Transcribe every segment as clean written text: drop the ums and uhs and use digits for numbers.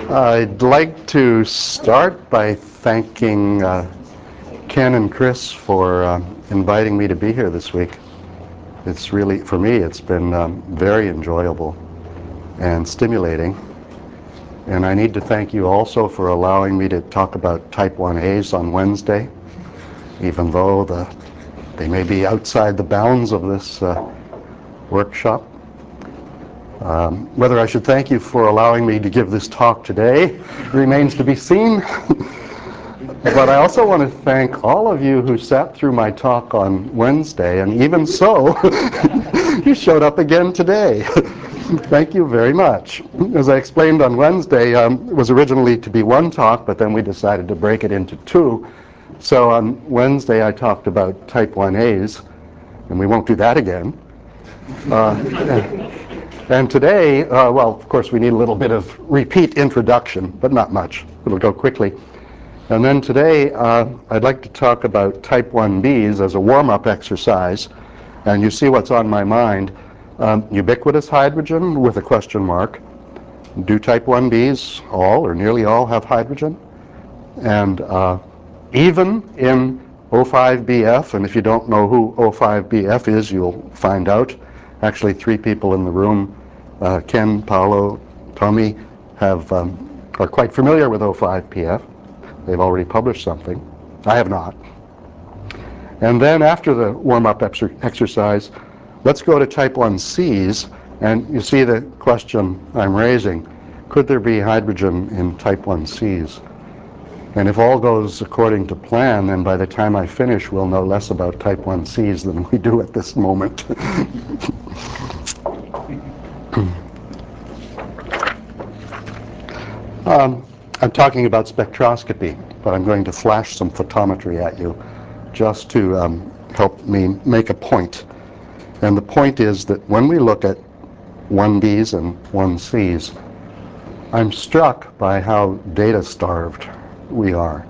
I'd like to start by thanking Ken and Chris for inviting me to be here this week. It's really, for me, it's been very enjoyable and stimulating. And I need to thank you also for allowing me to talk about type 1As on Wednesday, even though they may be outside the bounds of this workshop. Whether I should thank you for allowing me to give this talk today remains to be seen. But I also want to thank all of you who sat through my talk on Wednesday, and even so, you showed up again today. Thank you very much. As I explained on Wednesday, it was originally to be one talk, but then we decided to break it into two. So on Wednesday I talked about type 1As, and we won't do that again. And today, well, of course, we need a little bit of repeat introduction, but not much. It'll go quickly. And then today, I'd like to talk about type 1Bs as a warm-up exercise. And you see what's on my mind. Ubiquitous hydrogen with a question mark. Do type 1Bs all or nearly all have hydrogen? And even in O5BF, and if you don't know who O5BF is, you'll find out. Actually, three people in the room, Ken, Paolo, Tommy, are quite familiar with O5PF. They've already published something. I have not. And then after the warm-up exercise, let's go to type 1Cs, and you see the question I'm raising. Could there be hydrogen in type 1Cs? And if all goes according to plan, then by the time I finish, we'll know less about type 1Cs than we do at this moment. I'm talking about spectroscopy, but I'm going to flash some photometry at you just to help me make a point. And the point is that when we look at 1Bs and 1Cs, I'm struck by how data-starved we are.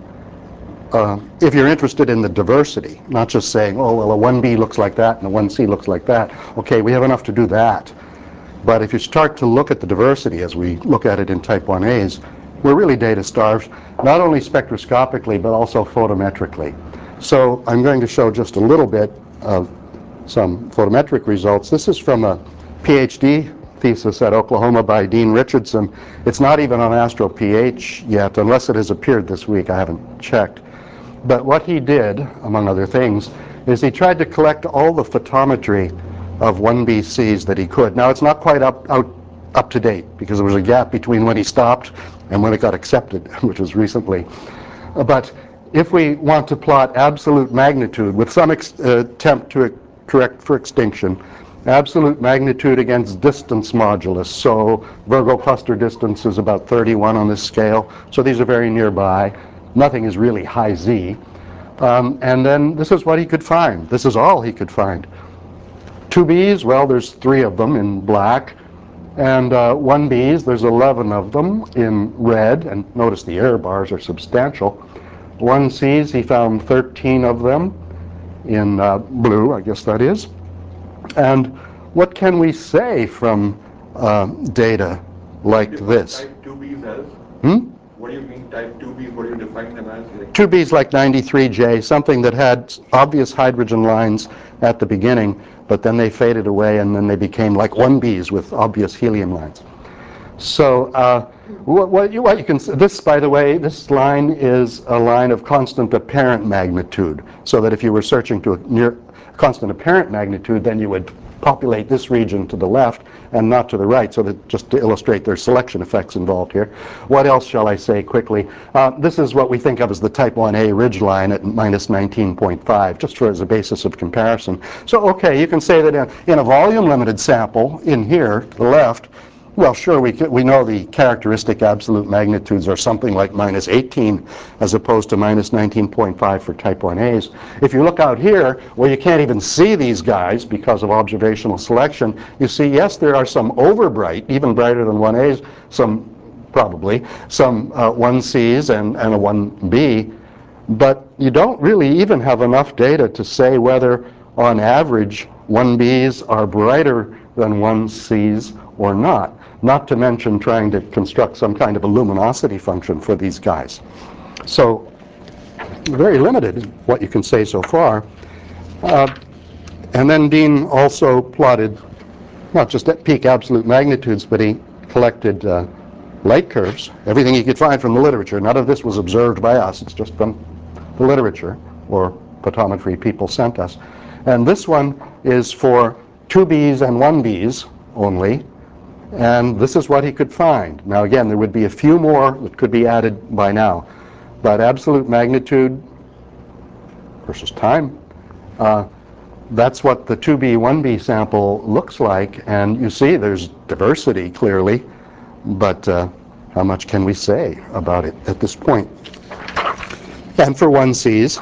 If you're interested in the diversity, not just saying, oh, well, a 1B looks like that and a 1C looks like that, okay, we have enough to do that. But if you start to look at the diversity as we look at it in type 1As, we're really data-starved, not only spectroscopically, but also photometrically. So I'm going to show just a little bit of some photometric results. This is from a PhD thesis at Oklahoma by Dean Richardson. It's not even on AstroPH yet, unless it has appeared this week. I haven't checked. But what he did, among other things, is he tried to collect all the photometry of 1BCs that he could. Now, it's not quite up to date, because there was a gap between when he stopped and when it got accepted, which was recently. But if we want to plot absolute magnitude with some attempt to correct for extinction, absolute magnitude against distance modulus. So Virgo cluster distance is about 31 on this scale. So these are very nearby. Nothing is really high Z. And then this is what he could find. This is all he could find. 2Bs, well, there's 3 of them in black. And 1Bs, there's 11 of them in red. And notice the error bars are substantial. 1Cs, he found 13 of them in blue, I guess that is. And what can we say from data like this? Type 2Bs as? What do you mean type 2Bs? What do you define them as? 2Bs like 93J, something that had obvious hydrogen lines at the beginning, but then they faded away and then they became like 1Bs with obvious helium lines. So what you can, this, by the way, this line is a line of constant apparent magnitude, so that if you were searching to a near constant apparent magnitude, then you would populate this region to the left and not to the right, so that just to illustrate there's selection effects involved here. What else shall I say quickly? This is what we think of as the type 1A ridgeline at minus 19.5, just for as a basis of comparison. So okay, you can say that in a volume limited sample in here to the left, well, sure, we know the characteristic absolute magnitudes are something like minus 18 as opposed to minus 19.5 for type 1As. If you look out here, where you can't even see these guys because of observational selection, you see, yes, there are some overbright, even brighter than 1As, some probably, some 1Cs and a 1B, but you don't really even have enough data to say whether, on average, 1Bs are brighter than 1Cs or not to mention trying to construct some kind of a luminosity function for these guys. So very limited in what you can say so far. And then Dean also plotted not just at peak absolute magnitudes, but he collected light curves, everything he could find from the literature. None of this was observed by us, it's just from the literature or photometry people sent us. And this one is for 2Bs and 1Bs only, and this is what he could find. Now again, there would be a few more that could be added by now, but absolute magnitude versus time, that's what the 2B, 1B sample looks like, and you see there's diversity clearly, but how much can we say about it at this point? And for 1Cs,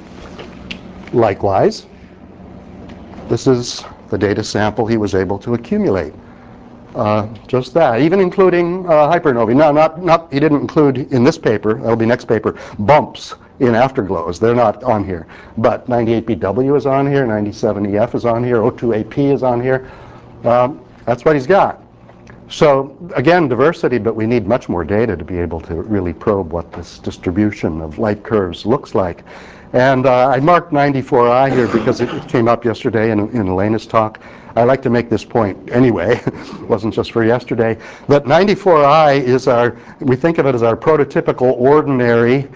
likewise, this is the data sample he was able to accumulate. Just that, even including hypernovae. No, he didn't include in this paper, that'll be next paper, bumps in afterglows. They're not on here. But 98BW is on here, 97EF is on here, O2AP is on here. That's what he's got. So again, diversity, but we need much more data to be able to really probe what this distribution of light curves looks like. And I marked 94I here because it came up yesterday in Elena's talk. I like to make this point anyway, it wasn't just for yesterday, that 94I is we think of it as our prototypical ordinary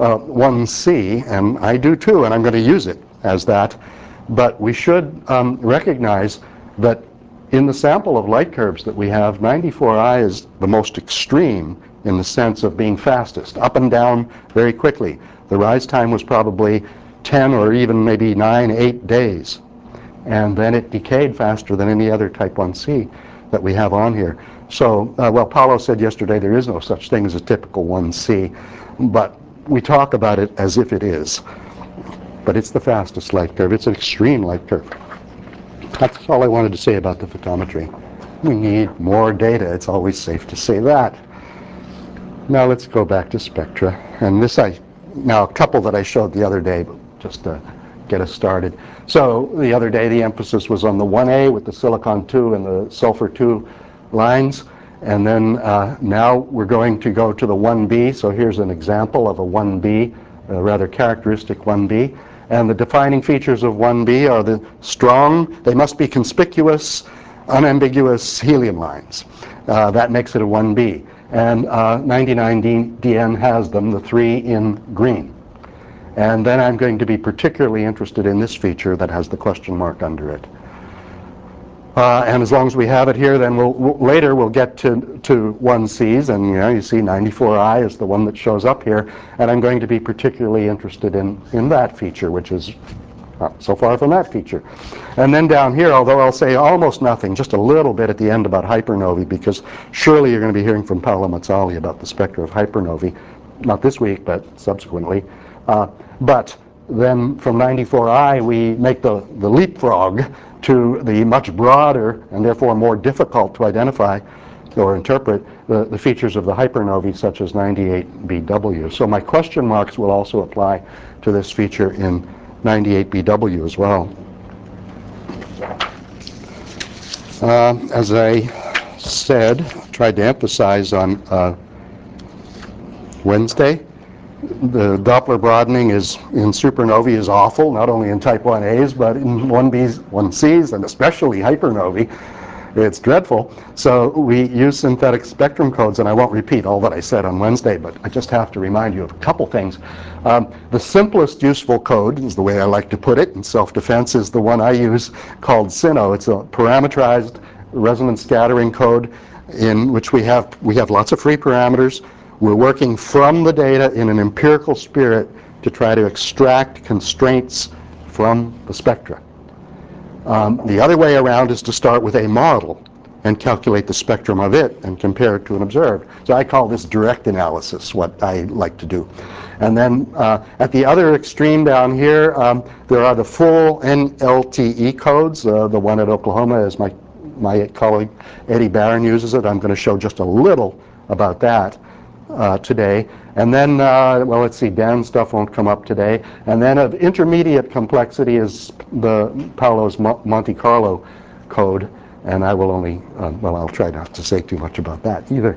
1C, and I do too, and I'm going to use it as that. But we should recognize that in the sample of light curves that we have, 94I is the most extreme in the sense of being fastest, up and down very quickly. The rise time was probably 10 or even maybe 9, 8 days. And then it decayed faster than any other type 1C that we have on here. So, well, Paulo said yesterday there is no such thing as a typical 1C, but we talk about it as if it is. But it's the fastest light curve. It's an extreme light curve. That's all I wanted to say about the photometry. We need more data. It's always safe to say that. Now let's go back to spectra. And now a couple that I showed the other day, just to get us started. So the other day the emphasis was on the 1A with the silicon 2 and the sulfur 2 lines. And then now we're going to go to the 1B. So here's an example of a 1B, a rather characteristic 1B. And the defining features of 1B are the strong, they must be conspicuous, unambiguous helium lines. That makes it a 1B. And 99DN has them, the 3 in green. And then I'm going to be particularly interested in this feature that has the question mark under it. And as long as we have it here, then later we'll get to 1Cs, and you see 94I is the one that shows up here, and I'm going to be particularly interested in that feature, which is so far from that feature. And then down here, although I'll say almost nothing, just a little bit at the end about hypernovae, because surely you're going to be hearing from Paolo Mazzali about the spectra of hypernovae, not this week, but subsequently. But then from 94I, we make the leapfrog to the much broader and therefore more difficult to identify or interpret the features of the hypernovae, such as 98BW. So my question marks will also apply to this feature in 98BW as well. As I said, tried to emphasize on Wednesday, the Doppler broadening in supernovae is awful, not only in type 1As, but in 1Bs, 1Cs, and especially hypernovae. It's dreadful. So we use synthetic spectrum codes, and I won't repeat all that I said on Wednesday, but I just have to remind you of a couple things. The simplest useful code is the way I like to put it in self-defense is the one I use called SINO. It's a parameterized resonance scattering code in which we have lots of free parameters. We're working from the data in an empirical spirit to try to extract constraints from the spectra. The other way around is to start with a model and calculate the spectrum of it and compare it to an observed. So I call this direct analysis, what I like to do. And then at the other extreme down here, there are the full NLTE codes. The one at Oklahoma is my colleague Eddie Barron uses it. I'm going to show just a little about that today. And then, well, let's see, Dan's stuff won't come up today. And then of intermediate complexity is Paolo's Monte Carlo code. And I will only, well, I'll try not to say too much about that either.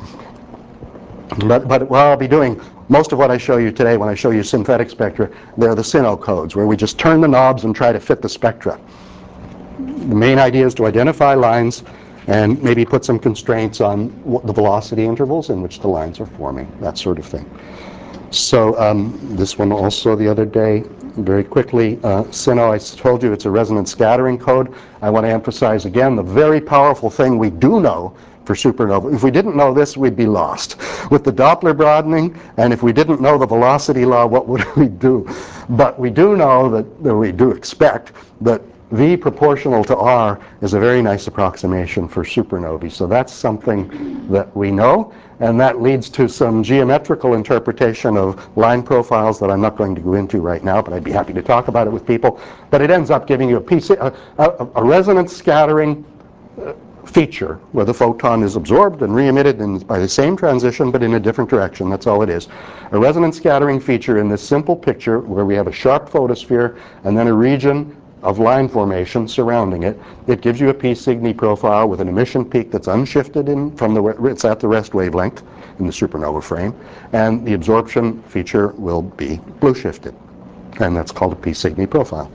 But what I'll be doing, most of what I show you today, when I show you synthetic spectra, they're the SINO codes, where we just turn the knobs and try to fit the spectra. The main idea is to identify lines and maybe put some constraints on the velocity intervals in which the lines are forming, that sort of thing. So this one also the other day, very quickly, SINO, I told you it's a resonance scattering code. I want to emphasize again the very powerful thing we do know for supernova. If we didn't know this, we'd be lost. With the Doppler broadening, and if we didn't know the velocity law, what would we do? But we do know that, or we do expect, that V proportional to R is a very nice approximation for supernovae. So that's something that we know, and that leads to some geometrical interpretation of line profiles that I'm not going to go into right now, but I'd be happy to talk about it with people. But it ends up giving you a resonance scattering feature where the photon is absorbed and re-emitted by the same transition but in a different direction. That's all it is. A resonance scattering feature in this simple picture where we have a sharp photosphere and then a region of line formation surrounding it. It gives you a P Cygni profile with an emission peak that's unshifted it's at the rest wavelength in the supernova frame, and the absorption feature will be blue shifted, and that's called a P Cygni profile.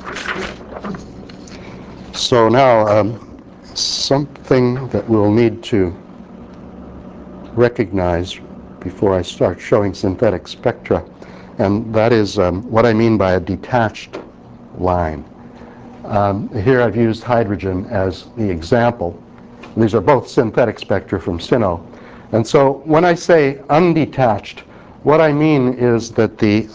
So now something that we'll need to recognize before I start showing synthetic spectra, and that is what I mean by a detached line. Here I've used hydrogen as the example. These are both synthetic spectra from SINO. And so when I say undetached, what I mean is that the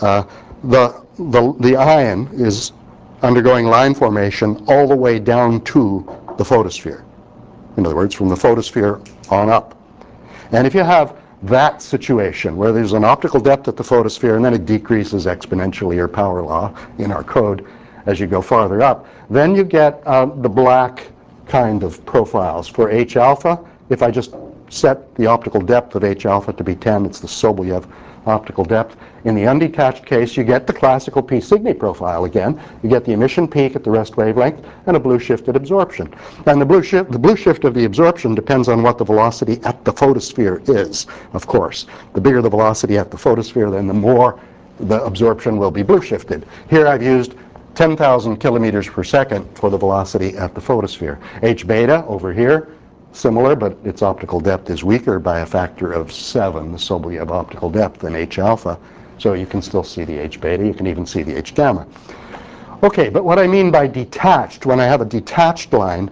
ion is undergoing line formation all the way down to the photosphere. In other words, from the photosphere on up. And if you have that situation where there's an optical depth at the photosphere and then it decreases exponentially, or power law in our code, as you go farther up, then you get the black kind of profiles. For H alpha, if I just set the optical depth of H alpha to be 10, it's the Sobolev optical depth. In the undetached case, you get the classical P Cygni profile again. You get the emission peak at the rest wavelength and a blue shifted absorption. And the blue shift of the absorption depends on what the velocity at the photosphere is, of course. The bigger the velocity at the photosphere, then the more the absorption will be blue shifted. Here I've used 10,000 kilometers per second for the velocity at the photosphere. H beta over here, similar, but its optical depth is weaker by a factor of 7, the Sobolev optical depth, than H alpha. So you can still see the H beta, you can even see the H gamma. Okay, but what I mean by detached, when I have a detached line,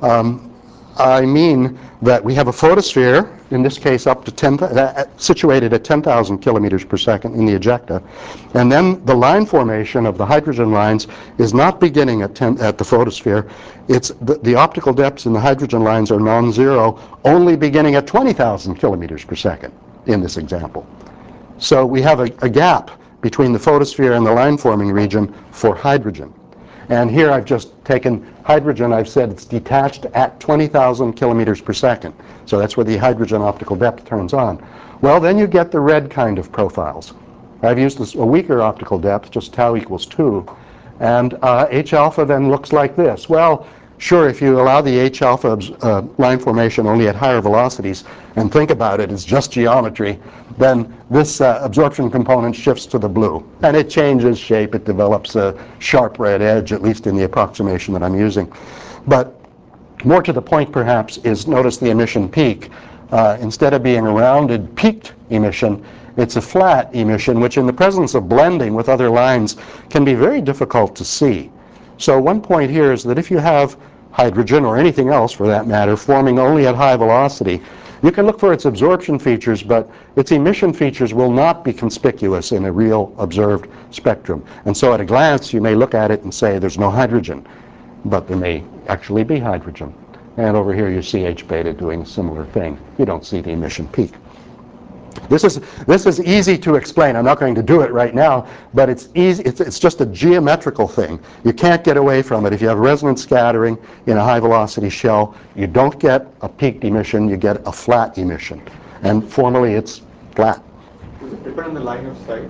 I mean that we have a photosphere, in this case up to situated at 10,000 kilometers per second in the ejecta, and then the line formation of the hydrogen lines is not beginning at the photosphere. It's the optical depths in the hydrogen lines are non-zero, only beginning at 20,000 kilometers per second in this example. So we have a gap between the photosphere and the line forming region for hydrogen. And here I've just taken hydrogen, I've said it's detached at 20,000 kilometers per second. So that's where the hydrogen optical depth turns on. Well, then you get the red kind of profiles. I've used a weaker optical depth, just tau equals 2. And H alpha then looks like this. Well, sure, if you allow the H alpha line formation only at higher velocities and think about it as just geometry, then this absorption component shifts to the blue. And it changes shape. It develops a sharp red edge, at least in the approximation that I'm using. But more to the point, perhaps, is notice the emission peak. Instead of being a rounded, peaked emission, it's a flat emission, which in the presence of blending with other lines can be very difficult to see. So one point here is that if you have hydrogen, or anything else for that matter, forming only at high velocity, you can look for its absorption features, but its emission features will not be conspicuous in a real observed spectrum. And so at a glance, you may look at it and say there's no hydrogen, but there may actually be hydrogen. And over here you see H beta doing a similar thing. You don't see the emission peak. This is easy to explain. I'm not going to do it right now, but it's easy. It's just a geometrical thing. You can't get away from it. If you have resonance scattering in a high velocity shell, you don't get a peaked emission, you get a flat emission. And formally it's flat. Does it depend on the line of sight?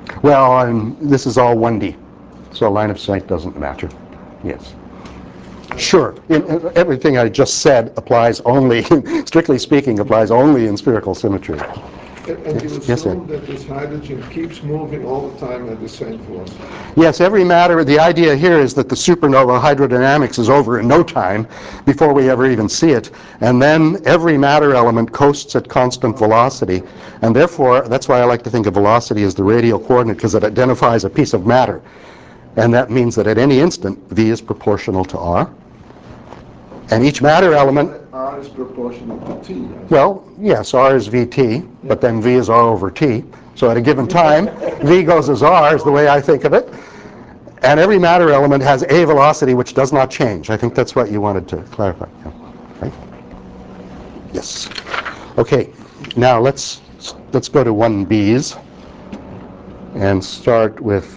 Well, this is all 1D, so line of sight doesn't matter. Yes. Sure. Everything I just said applies only, strictly speaking, applies only in spherical symmetry. And you assume that this hydrogen keeps moving all the time at the same velocity? Yes, every matter, the idea here is that the supernova hydrodynamics is over in no time before we ever even see it. And then every matter element coasts at constant velocity. And therefore, that's why I like to think of velocity as the radial coordinate, because it identifies a piece of matter. And that means that at any instant, v is proportional to r. And each matter element... R is proportional to t. Well, yes, r is vt, but then v is r over t. So at a given time, v goes as r is the way I think of it. And every matter element has a velocity which does not change. I think that's what you wanted to clarify. Yeah. Right? Yes. Okay, now let's go to 1Bs and start with...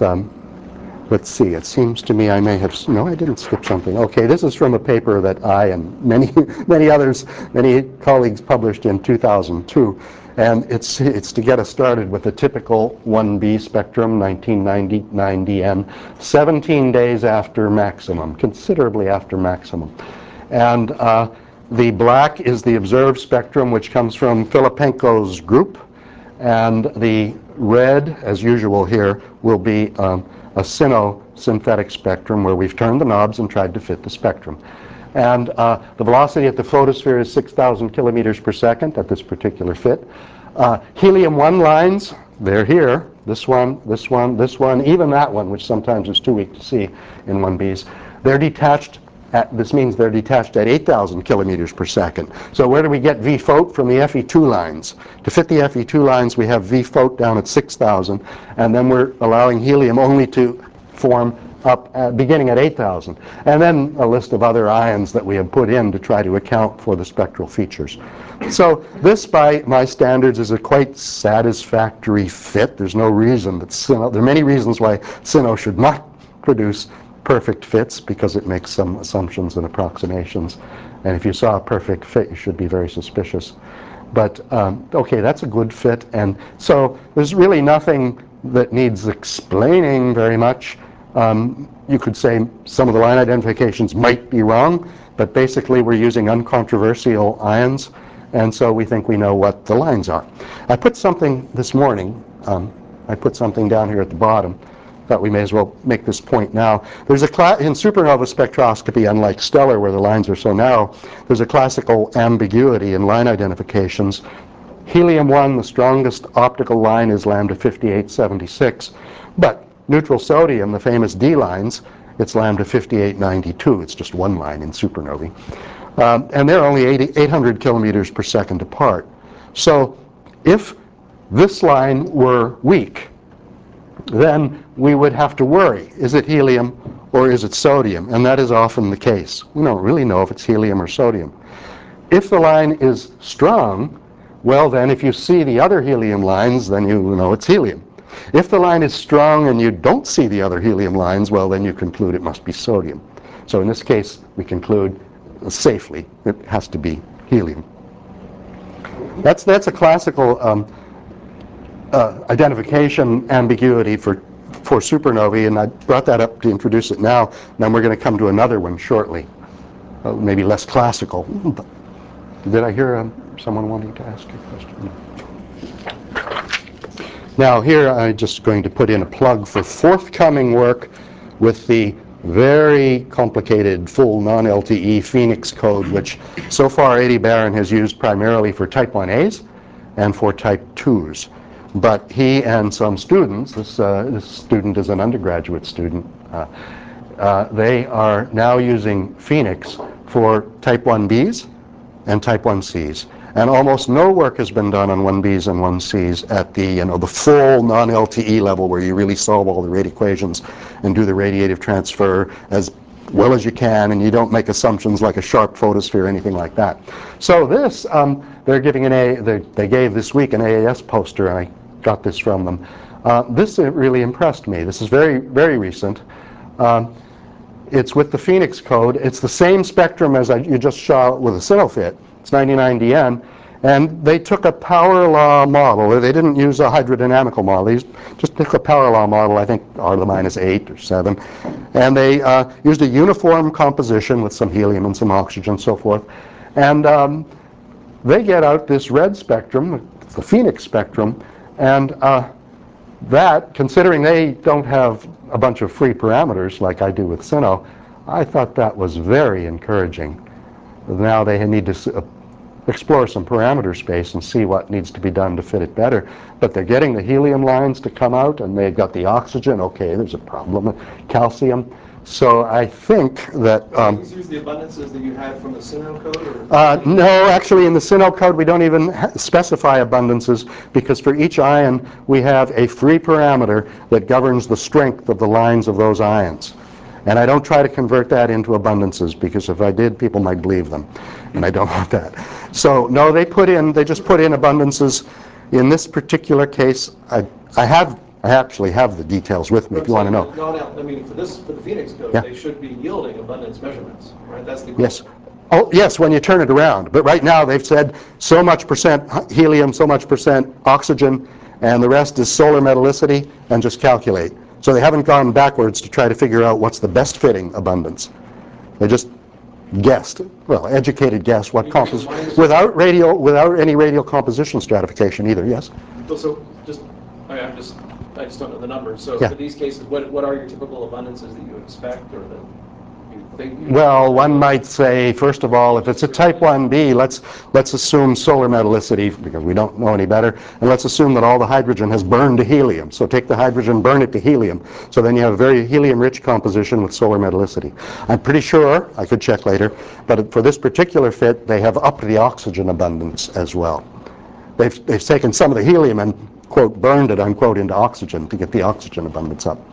let's see, it seems to me I may have, no, I didn't skip something. Okay, this is from a paper that I and many others, many colleagues published in 2002. And it's to get us started with a typical 1B spectrum, 1990 DN, 17 days after maximum, considerably after maximum. And the black is the observed spectrum, which comes from Filipenko's group. And the red, as usual here, will be a synthetic spectrum where we've turned the knobs and tried to fit the spectrum. And the velocity at the photosphere is 6,000 kilometers per second at this particular fit. Helium-1 lines, they're here. This one, this one, this one, even that one, which sometimes is too weak to see in 1Bs. They're detached at, this means they're detached at 8,000 kilometers per second. So where do we get V phot? From the Fe2 lines. To fit the Fe2 lines, we have V phot down at 6,000, and then we're allowing helium only to form up beginning at 8,000. And then a list of other ions that we have put in to try to account for the spectral features. So this, by my standards, is a quite satisfactory fit. There's no reason that SINO, there are many reasons why SINO should not produce perfect fits, because it makes some assumptions and approximations. And if you saw a perfect fit, you should be very suspicious. But okay, that's a good fit. And so there's really nothing that needs explaining very much. You could say some of the line identifications might be wrong, but basically we're using uncontroversial ions, and so we think we know what the lines are. I put something this morning, I put something down here at the bottom. Thought we may as well make this point now. There's a in supernova spectroscopy, unlike stellar where the lines are so narrow, there's a classical ambiguity in line identifications. Helium-1, the strongest optical line, is lambda 5876, but neutral sodium, the famous D lines, it's lambda 5892. It's just one line in supernovae. And they're only 800 kilometers per second apart. So if this line were weak, then we would have to worry. Is it helium or is it sodium? And that is often the case. We don't really know if it's helium or sodium. If the line is strong, well then if you see the other helium lines, then you know it's helium. If the line is strong and you don't see the other helium lines, well then you conclude it must be sodium. So in this case, we conclude safely it has to be helium. That's a classical identification ambiguity for supernovae, and I brought that up to introduce it now. Then we're going to come to another one shortly, maybe less classical. Did I hear someone wanting to ask a question? Now here I'm just going to put in a plug for forthcoming work with the very complicated full non-LTE Phoenix code, which so far Eddie Barron has used primarily for type 1As and for type 2s. But he and some students, this student is an undergraduate student, they are now using Phoenix for type 1Bs and type 1Cs. And almost no work has been done on 1Bs and 1Cs at the, the full non-LTE level where you really solve all the rate equations and do the radiative transfer as well as you can, and you don't make assumptions like a sharp photosphere or anything like that. So this, they're giving they gave this week an AAS poster, and I got this from them. This really impressed me. This is very, very recent. It's with the Phoenix code. It's the same spectrum as you just saw with a SINOFIT. It's 99 DN, And they took a power law model. They didn't use a hydrodynamical model. They just took a power law model, I think R to the minus 8 or 7. And they used a uniform composition with some helium and some oxygen and so forth. And they get out this red spectrum, the Phoenix spectrum, and that, considering they don't have a bunch of free parameters like I do with SINO, I thought that was very encouraging. Now they need to explore some parameter space and see what needs to be done to fit it better. But they're getting the helium lines to come out, and they've got the oxygen. Okay, there's a problem. Calcium. So I think that... These use the abundances that you had from the SINO code? Or? No, actually in the SINO code we don't even specify abundances, because for each ion we have a free parameter that governs the strength of the lines of those ions. And I don't try to convert that into abundances, because if I did, people might believe them, and I don't want that. So no, they just put in abundances. In this particular case, I actually have the details with me if you want to know. No, I mean, for the Phoenix code, yeah, they should be yielding abundance measurements, right? That's the goal. Yes. Oh, yes, when you turn it around. But right now they've said so much percent helium, so much percent oxygen, and the rest is solar metallicity, and just calculate. So they haven't gone backwards to try to figure out what's the best fitting abundance. They just guessed, well, educated guess what composition, without any radial composition stratification either. Yes. So I just don't know the numbers. So yeah. For these cases, what are your typical abundances that you expect, or that you think? Well, one might say, first of all, if it's a type 1b, let's assume solar metallicity, because we don't know any better, and let's assume that all the hydrogen has burned to helium. So take the hydrogen, burn it to helium. So then you have a very helium-rich composition with solar metallicity. I'm pretty sure, I could check later, but for this particular fit, they have upped the oxygen abundance as well. They've taken some of the helium and, quote, burned it, unquote, into oxygen to get the oxygen abundance up.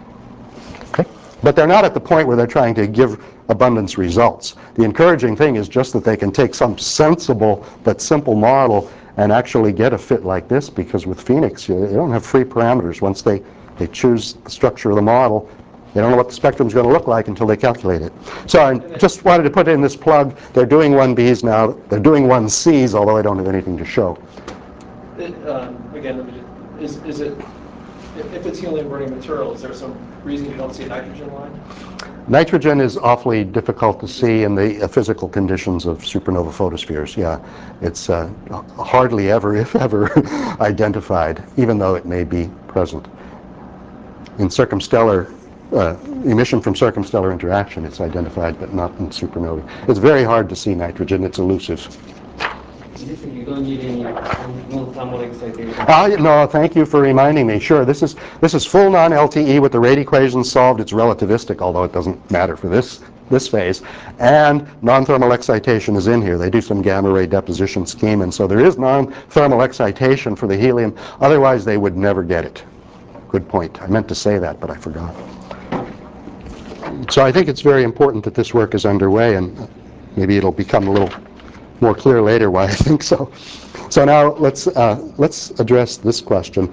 Okay? But they're not at the point where they're trying to give abundance results. The encouraging thing is just that they can take some sensible but simple model and actually get a fit like this, because with Phoenix, you don't have free parameters. Once they choose the structure of the model, they don't know what the spectrum is going to look like until they calculate it. So I just wanted to put in this plug. They're doing 1Bs now. They're doing 1Cs, although I don't have anything to show. Again, is it, if it's helium-burning material, is there some reason you don't see a nitrogen line? Nitrogen is awfully difficult to see in the physical conditions of supernova photospheres. Yeah, it's hardly ever, if ever, identified, even though it may be present. In circumstellar emission from circumstellar interaction, it's identified, but not in supernovae. It's very hard to see nitrogen. It's elusive. You don't need any non-thermal excitation. No, thank you for reminding me. Sure, this is full non-LTE with the rate equations solved. It's relativistic, although it doesn't matter for this phase. And non-thermal excitation is in here. They do some gamma ray deposition scheme, and so there is non-thermal excitation for the helium. Otherwise, they would never get it. Good point. I meant to say that, but I forgot. So I think it's very important that this work is underway, and maybe it'll become a little more clear later why I think so. So now let's address this question.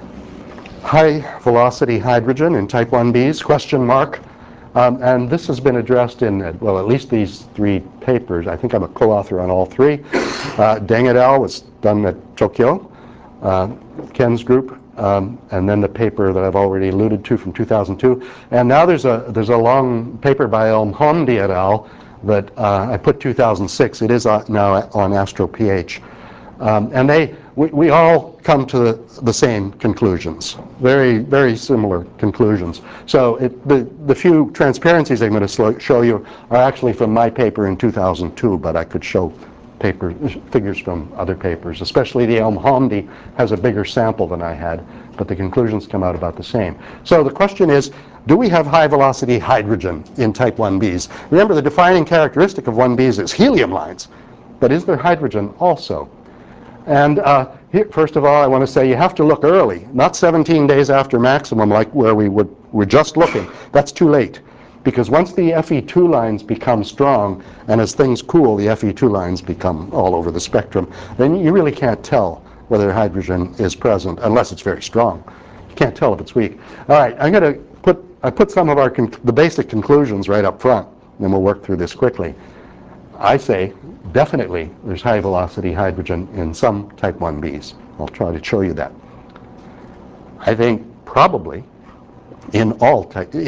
High velocity hydrogen in type 1Bs, question mark. And this has been addressed in, well, at least these 3 papers. I think I'm a co-author on all 3. Deng et al. Was done at Tokyo, Ken's group, and then the paper that I've already alluded to from 2002. And now there's a long paper by El-Mhamdi et al. That I put 2006. It is now on AstroPH. And we all come to the same conclusions, very, very similar conclusions. So the few transparencies I'm going to show you are actually from my paper in 2002, but I could show figures from other papers, especially the El-Mhamdi has a bigger sample than I had, but the conclusions come out about the same. So the question is, do we have high velocity hydrogen in type 1Bs? Remember, the defining characteristic of 1Bs is helium lines, but is there hydrogen also? And here, first of all, I want to say you have to look early, not 17 days after maximum like where we're just looking. That's too late. Because once the Fe2 lines become strong, and as things cool, the Fe2 lines become all over the spectrum, then you really can't tell whether hydrogen is present unless it's very strong. You can't tell if it's weak. All right, I put some of the basic conclusions right up front, and we'll work through this quickly. I say definitely there's high velocity hydrogen in some type 1b's. I'll try to show you that. I think probably in all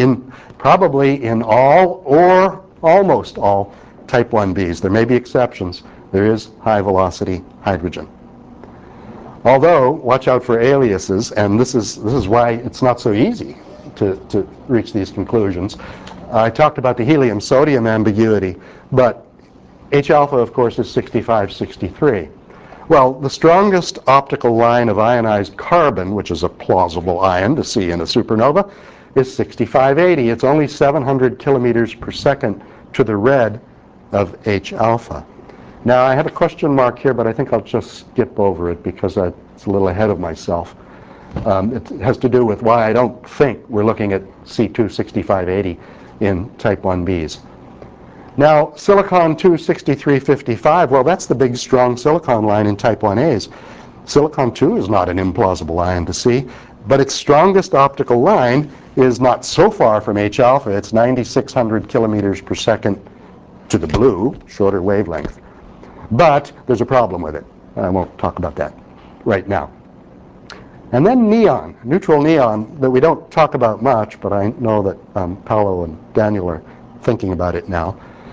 or almost all type 1b's. There may be exceptions. There is high velocity hydrogen. Although, watch out for aliases, and this is why it's not so easy to reach these conclusions. I talked about the helium-sodium ambiguity, but H-alpha, of course, is 6563. Well, the strongest optical line of ionized carbon, which is a plausible ion to see in a supernova, is 6580. It's only 700 kilometers per second to the red of H-alpha. Now, I have a question mark here, but I think I'll just skip over it because it's a little ahead of myself. It has to do with why I don't think we're looking at C2 6580 in type 1b's. Now, silicon-2 6355, well, that's the big, strong silicon line in type 1a's. Silicon-2 is not an implausible ion to see, but its strongest optical line is not so far from H-alpha. It's 9,600 kilometers per second to the blue, shorter wavelength. But there's a problem with it. I won't talk about that right now. And then neon, neutral neon, that we don't talk about much, but I know that Paolo and Daniel are thinking about it now.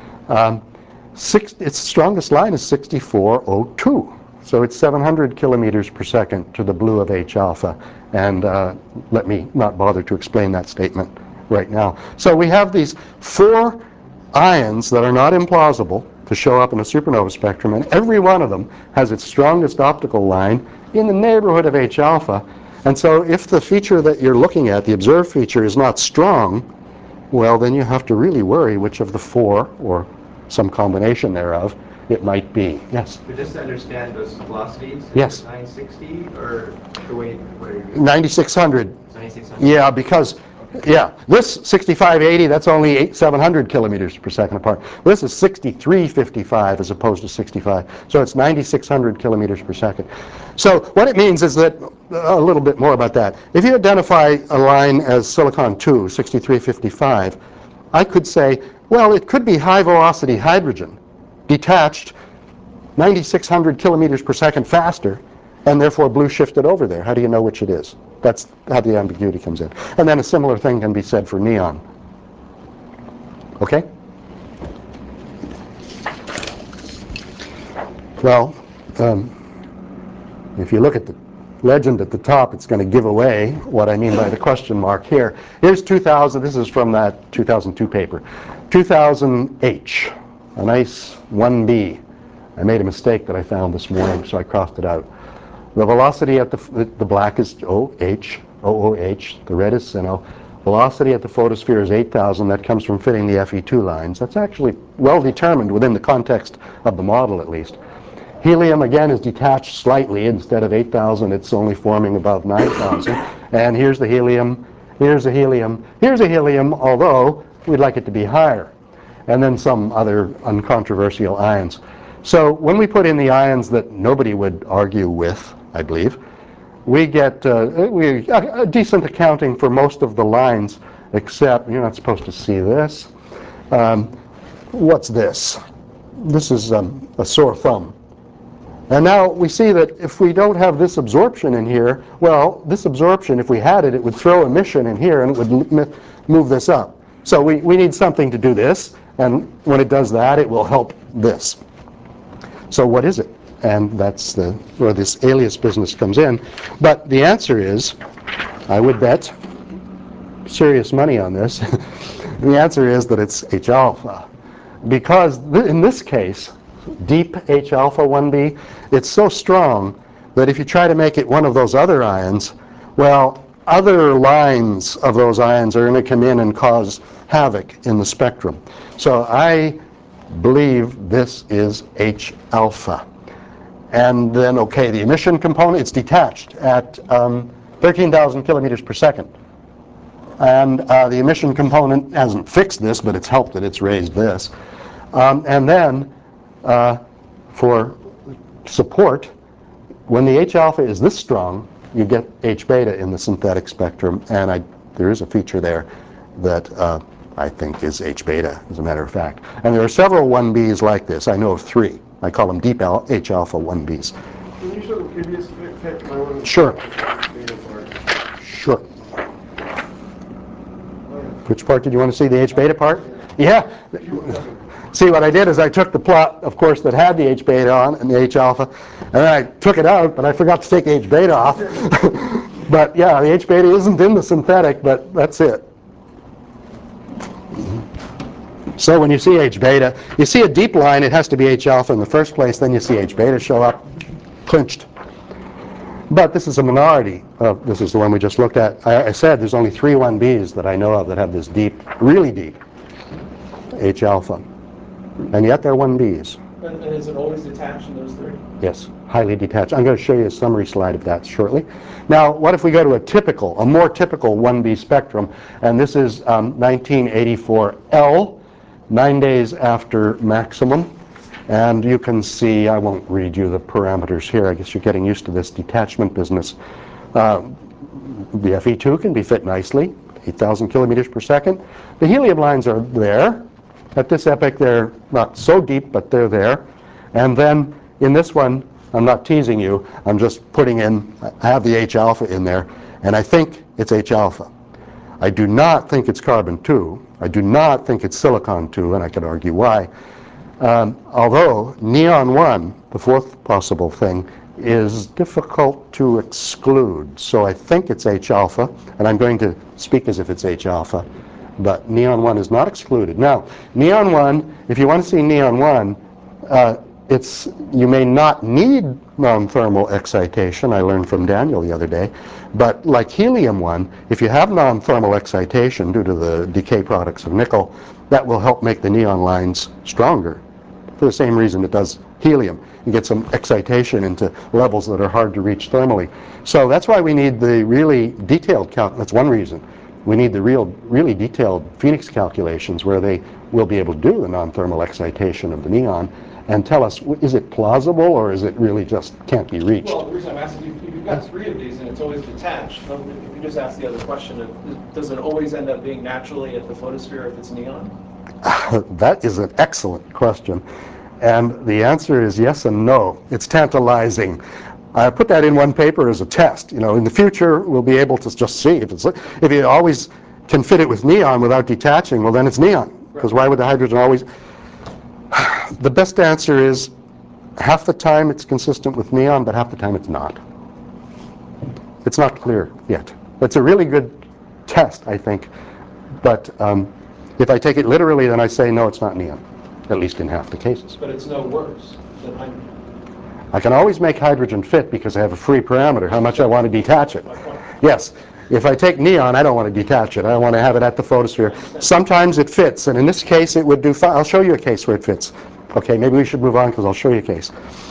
Its strongest line is 6402. So it's 700 kilometers per second to the blue of H-alpha. And let me not bother to explain that statement right now. So we have these 4 ions that are not implausible to show up in a supernova spectrum, and every one of them has its strongest optical line in the neighborhood of H-alpha. And so if the feature that you're looking at, the observed feature, is not strong, well, then you have to really worry which of the 4, or some combination thereof, it might be. Yes? So just to understand those velocities, yes. 960 or the way, what are you? 9600. 9600. Yeah, because this 6580, that's only 700 kilometers per second apart. This is 6355 as opposed to 65. So it's 9600 kilometers per second. So what it means is that, a little bit more about that. If you identify a line as silicon-2, 6355, I could say, well, it could be high velocity hydrogen, detached 9,600 kilometers per second faster, and therefore blue shifted over there. How do you know which it is? That's how the ambiguity comes in. And then a similar thing can be said for neon. Okay? Well, if you look at the legend at the top, it's going to give away what I mean by the question mark here. Here's 2000. This is from that 2002 paper. 2000H, a nice 1B. I made a mistake that I found this morning, so I crossed it out. The velocity at the black is OH, OOH, the red is SINO. Velocity at the photosphere is 8,000. That comes from fitting the Fe2 lines. That's actually well determined within the context of the model, at least. Helium, again, is detached slightly. Instead of 8,000, it's only forming above 9,000. And here's the helium, here's a helium, here's a helium, although we'd like it to be higher. And then some other uncontroversial ions. So when we put in the ions that nobody would argue with, I believe, we get a decent accounting for most of the lines, except you're not supposed to see this. What's this? This is a sore thumb. And now we see that if we don't have this absorption in here, well, this absorption, if we had it, it would throw emission in here and it would move this up. So we need something to do this, and when it does that, it will help this. So what is it? And that's where this alias business comes in. But the answer is, I would bet serious money on this, the answer is that it's H-alpha. Because in this case, deep H-alpha 1b, it's so strong that if you try to make it one of those other ions, well, other lines of those ions are going to come in and cause havoc in the spectrum. So I believe this is H-alpha. And then, okay, the emission component, it's detached at 13,000 kilometers per second. And the emission component hasn't fixed this, but it's helped that it's raised this. And then, for support, when the H-alpha is this strong, you get H-beta in the synthetic spectrum, and there is a feature there that I think, is H beta, as a matter of fact. And there are several 1Bs like this. I know of 3. I call them deep H alpha 1Bs. Can you show the previous picture? I want to Sure. beta part. Sure. Which part did you want to see, the H beta part? Yeah. See, what I did is I took the plot, of course, that had the H beta on and the H alpha, and then I took it out, but I forgot to take H beta off. But yeah, the H beta isn't in the synthetic, but that's it. So when you see H beta, you see a deep line, it has to be H alpha in the first place, then you see H beta show up, clinched. But this is a minority. This is the one we just looked at. I said there's only 3 1Bs that I know of that have this deep, really deep H alpha. And yet they're 1Bs. And is it always detached in those 3? Yes, highly detached. I'm going to show you a summary slide of that shortly. Now, what if we go to a more typical 1B spectrum, and this is 1984L, 9 days after maximum. And you can see, I won't read you the parameters here. I guess you're getting used to this detachment business. The FE2 can be fit nicely, 8,000 kilometers per second. The helium lines are there. At this epoch, they're not so deep, but they're there. And then in this one, I'm not teasing you. I'm just putting in, I have the H alpha in there, and I think it's H alpha. I do not think it's carbon-2. I do not think it's silicon-2, and I could argue why. Although neon-1, the 4th possible thing, is difficult to exclude. So I think it's H-alpha, and I'm going to speak as if it's H-alpha, but neon-1 is not excluded. Now, neon-1, if you want to see neon-1, you may not need non-thermal excitation. I learned from Daniel the other day. But like helium-1, if you have non-thermal excitation due to the decay products of nickel, that will help make the neon lines stronger. For the same reason it does helium. You get some excitation into levels that are hard to reach thermally. So that's why we need the really detailed that's one reason. We need the really detailed Phoenix calculations where they will be able to do the non-thermal excitation of the neon and tell us, is it plausible or is it really just can't be reached? Well, the reason I'm asking, if you've got 3 of these and it's always detached, if you just ask the other question, does it always end up being naturally at the photosphere if it's neon? That is an excellent question. And the answer is yes and no. It's tantalizing. I put that in one paper as a test. You know, in the future, we'll be able to just see if you always can fit it with neon without detaching, well, then it's neon. Because why would the hydrogen always? The best answer is half the time it's consistent with neon, but half the time it's not. It's not clear yet. It's a really good test, I think. But if I take it literally, then I say, no, it's not neon, at least in half the cases. But it's no worse than hydrogen. I can always make hydrogen fit because I have a free parameter, how much I want to detach it. Yes, if I take neon, I don't want to detach it. I want to have it at the photosphere. Sometimes it fits, and in this case it would do fine. I'll show you a case where it fits. Okay, maybe we should move on because I'll show you a case.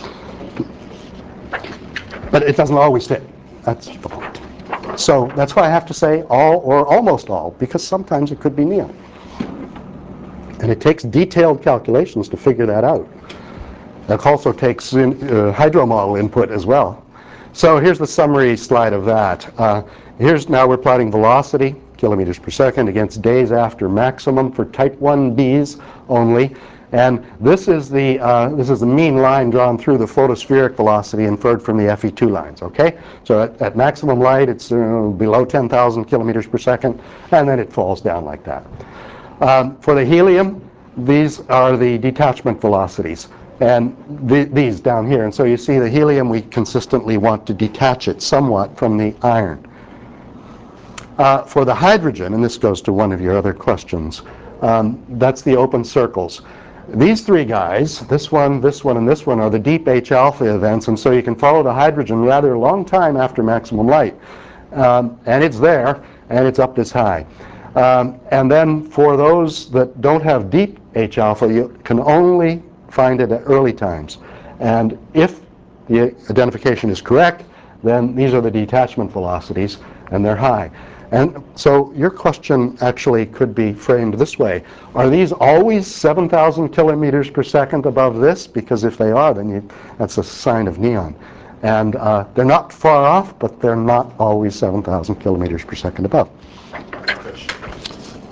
But it doesn't always fit. That's the point. So that's why I have to say all or almost all, because sometimes it could be neon. And it takes detailed calculations to figure that out. That also takes hydromodel input as well. So here's the summary slide of that. Now we're plotting velocity, kilometers per second, against days after maximum for type 1Bs only. And this is the mean line drawn through the photospheric velocity inferred from the FE2 lines, okay? So at maximum light, it's below 10,000 kilometers per second, and then it falls down like that. For the helium, these are the detachment velocities, and these down here. And so you see the helium, we consistently want to detach it somewhat from the iron. For the hydrogen, and this goes to one of your other questions, that's the open circles. These 3 guys, this one, and this one, are the deep H alpha events, and so you can follow the hydrogen rather a long time after maximum light. And it's there, and it's up this high. And then for those that don't have deep H alpha, you can only find it at early times. And if the identification is correct, then these are the detachment velocities, and they're high. And so your question actually could be framed this way. Are these always 7,000 kilometers per second above this? Because if they are, then that's a sign of neon. And they're not far off, but they're not always 7,000 kilometers per second above.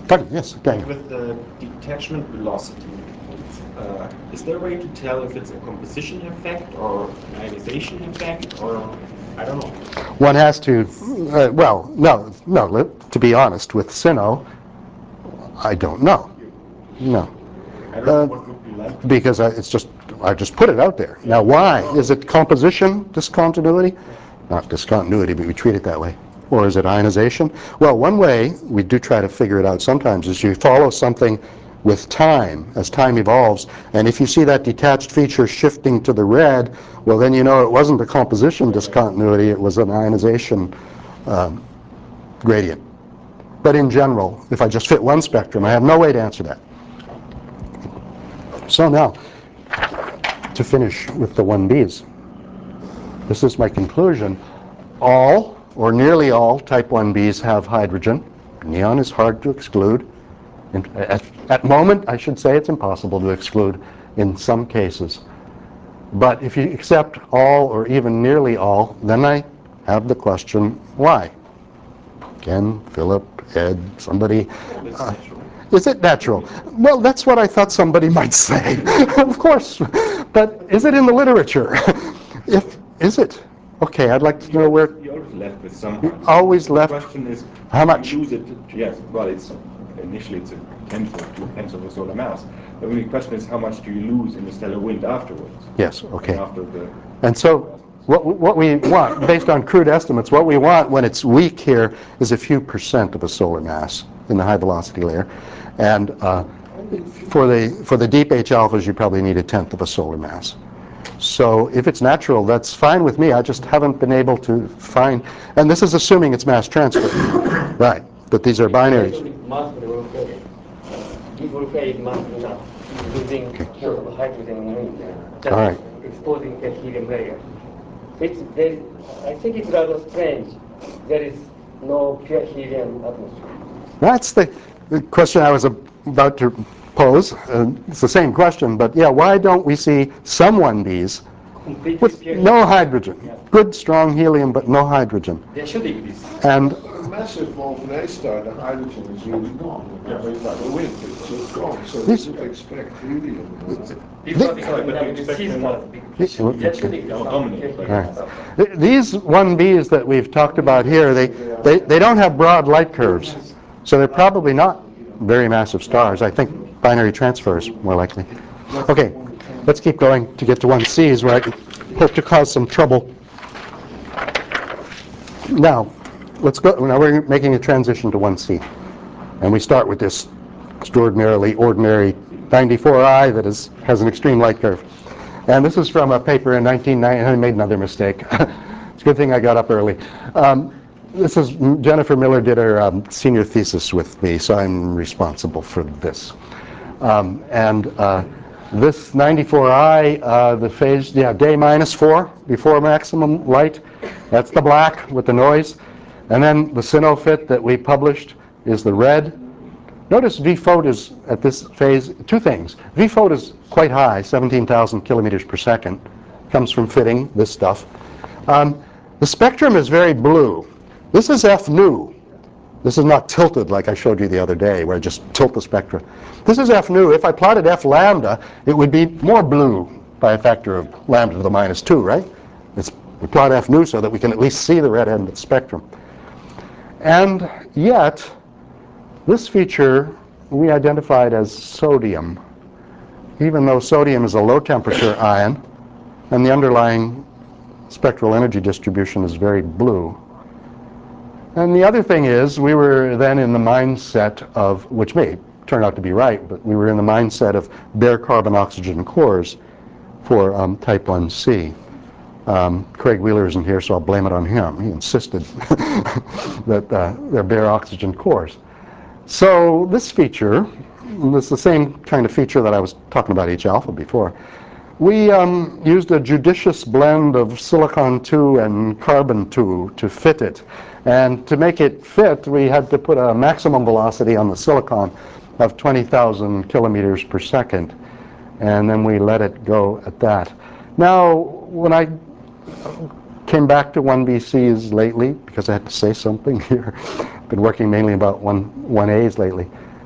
Pardon, yes, Daniel. With the detachment velocity, is there a way to tell if it's a composition effect or ionization effect, or I don't know? One has to, well, no, to be honest, with Sino, I don't know. No. I don't know what would be like. Because I just put it out there. Now why? Is it composition discontinuity? Not discontinuity, but we treat it that way. Or is it ionization? Well, one way we do try to figure it out sometimes is you follow something with time, as time evolves, and if you see that detached feature shifting to the red, well then you know it wasn't a composition discontinuity, it was an ionization gradient. But in general, if I just fit one spectrum, I have no way to answer that. So now, to finish with the 1Bs, this is my conclusion. All, or nearly all, type 1Bs have hydrogen. Neon is hard to exclude. At moment, I should say it's impossible to exclude in some cases. But if you accept all or even nearly all, then I have the question, why? Ken, Philip, Ed, somebody. Is it natural? Well, that's what I thought somebody might say. Of course. But is it in the literature? Is it? Okay, I'd like to know where. You're always left with some. Always left. The question is, how much? You lose it. Yes. Well, initially it's a tenth or 2/10 of the solar mass. The only question is, how much do you lose in the stellar wind afterwards? Yes. Okay. And so what we want, based on crude estimates, what we want when it's weak here is a few % of a solar mass in the high velocity layer, and for the deep H alphas, you probably need a tenth of a solar mass. So if it's natural, that's fine with me. I just haven't been able to find, and this is assuming it's mass transfer, right? But these are binaries. Losing sort of hydrogen in All right. exposing the helium layer. I think it's rather strange. There is no pure helium atmosphere. That's the question I was about to pose. It's the same question, but yeah, why don't we see some 1Bs with no hydrogen? Yeah. Good, strong helium, but no hydrogen. There should exist. And a massive molten A star, the hydrogen is really gone. The wind is just gone, so This- you would expect helium. These 1Bs that we've talked about here, they don't have broad light curves, so they're probably not very massive stars. I think binary transfer is more likely. Okay, let's keep going to get to 1Cs where I hope to cause some trouble. Now, let's go. Now we're making a transition to 1C, and we start with this extraordinarily ordinary 94I that has an extreme light curve. And this is from a paper in 1990. I made another mistake. It's a good thing I got up early. This is Jennifer Miller did her senior thesis with me, so I'm responsible for this. This 94I, the phase, day -4 before maximum light. That's the black with the noise. And then the SINOFIT that we published is the red. Notice V-phot is at this phase, two things. V-phot is quite high, 17,000 kilometers per second. Comes from fitting this stuff. The spectrum is very blue. This is F nu. This is not tilted like I showed you the other day, where I just tilt the spectra. This is F nu. If I plotted F lambda, it would be more blue by a factor of lambda to the -2, right? We plot F nu so that we can at least see the red end of the spectrum. And yet, this feature we identified as sodium, even though sodium is a low temperature ion, and the underlying spectral energy distribution is very blue. And the other thing is, we were then in the mindset of, which may turn out to be right, but we were in the mindset of bare carbon-oxygen cores for type 1C. Craig Wheeler isn't here, so I'll blame it on him. He insisted that they're bare oxygen cores. So this feature, it's the same kind of feature that I was talking about H alpha before. We used a judicious blend of silicon-2 and carbon-2 to fit it. And to make it fit, we had to put a maximum velocity on the silicon of 20,000 kilometers per second. And then we let it go at that. Now, when I came back to 1BCs lately, because I had to say something here, been working mainly about 1As lately,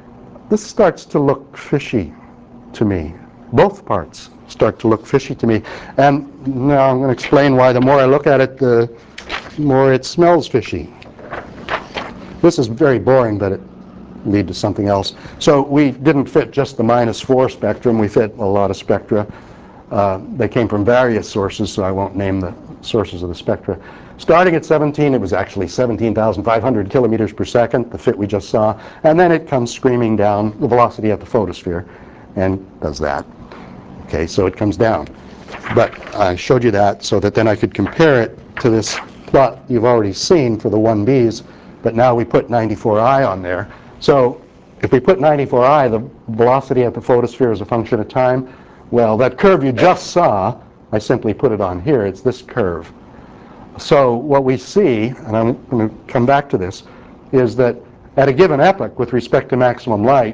this starts to look fishy to me. Both parts start to look fishy to me. And now I'm going to explain why the more I look at it, the more it smells fishy. This is very boring, but it lead to something else. So we didn't fit just the -4 spectrum. We fit a lot of spectra. They came from various sources, so I won't name the sources of the spectra. Starting at 17, it was actually 17,500 kilometers per second, the fit we just saw, and then it comes screaming down the velocity at the photosphere and does that. Okay, so it comes down. But I showed you that so that then I could compare it to this plot you've already seen for the 1Bs, but now we put 94I on there. So if we put 94I, the velocity at the photosphere is a function of time. Well, that curve you just saw, I simply put it on here. It's this curve. So what we see, and I'm going to come back to this, is that at a given epoch with respect to maximum light,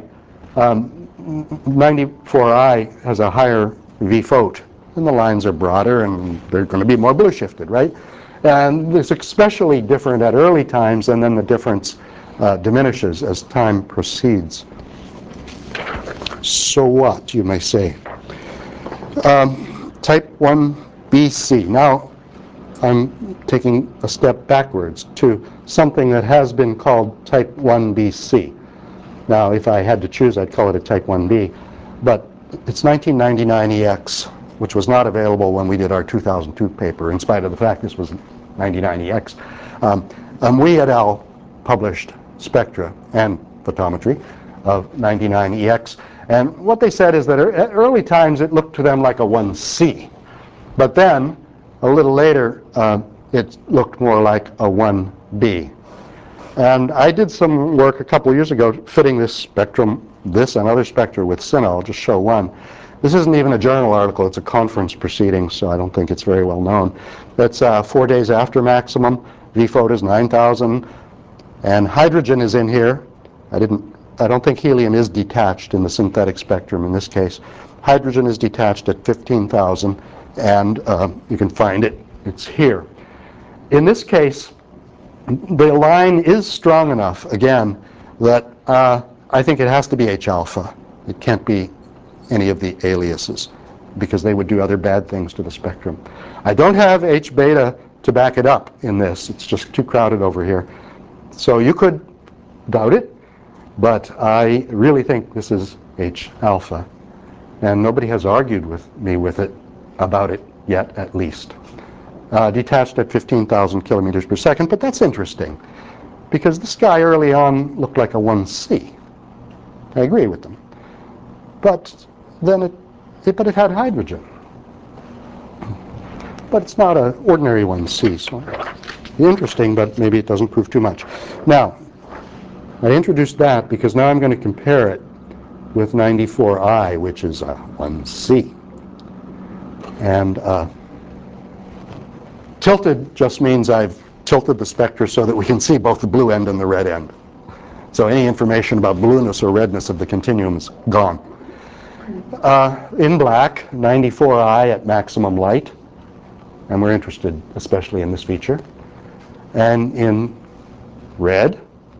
94I has a higher V phote, and the lines are broader and they're going to be more blue shifted, right? And it's especially different at early times, and then the difference diminishes as time proceeds. So what, you may say? Type 1BC. Now, I'm taking a step backwards to something that has been called type 1BC. Now, if I had to choose, I'd call it a type 1B, but it's 1999EX, which was not available when we did our 2002 paper, in spite of the fact this was 99EX. We et al. Published spectra and photometry of 99EX, and what they said is that at early times it looked to them like a 1C, but then a little later it looked more like a 1B. And I did some work a couple years ago fitting this spectrum, this and other spectra with CINA. I'll just show one. This isn't even a journal article, it's a conference proceeding, so I don't think it's very well known. That's 4 days after maximum. V photo is 9,000, and hydrogen is in here. I don't think helium is detached in the synthetic spectrum in this case. Hydrogen is detached at 15,000, and you can find it. It's here. In this case, the line is strong enough, again, that I think it has to be H alpha. It can't be any of the aliases, because they would do other bad things to the spectrum. I don't have H beta to back it up in this. It's just too crowded over here. So you could doubt it, but I really think this is H alpha. And nobody has argued with me about it yet, at least. Detached at 15,000 kilometers per second, but that's interesting, because this guy early on looked like a 1C. I agree with them. But then it had hydrogen. But it's not an ordinary 1C, so interesting, but maybe it doesn't prove too much. Now, I introduced that because now I'm going to compare it with 94I, which is a 1C. And tilted just means I've tilted the spectra so that we can see both the blue end and the red end. So any information about blueness or redness of the continuum is gone. In black, 94I at maximum light, and we're interested especially in this feature. And in red,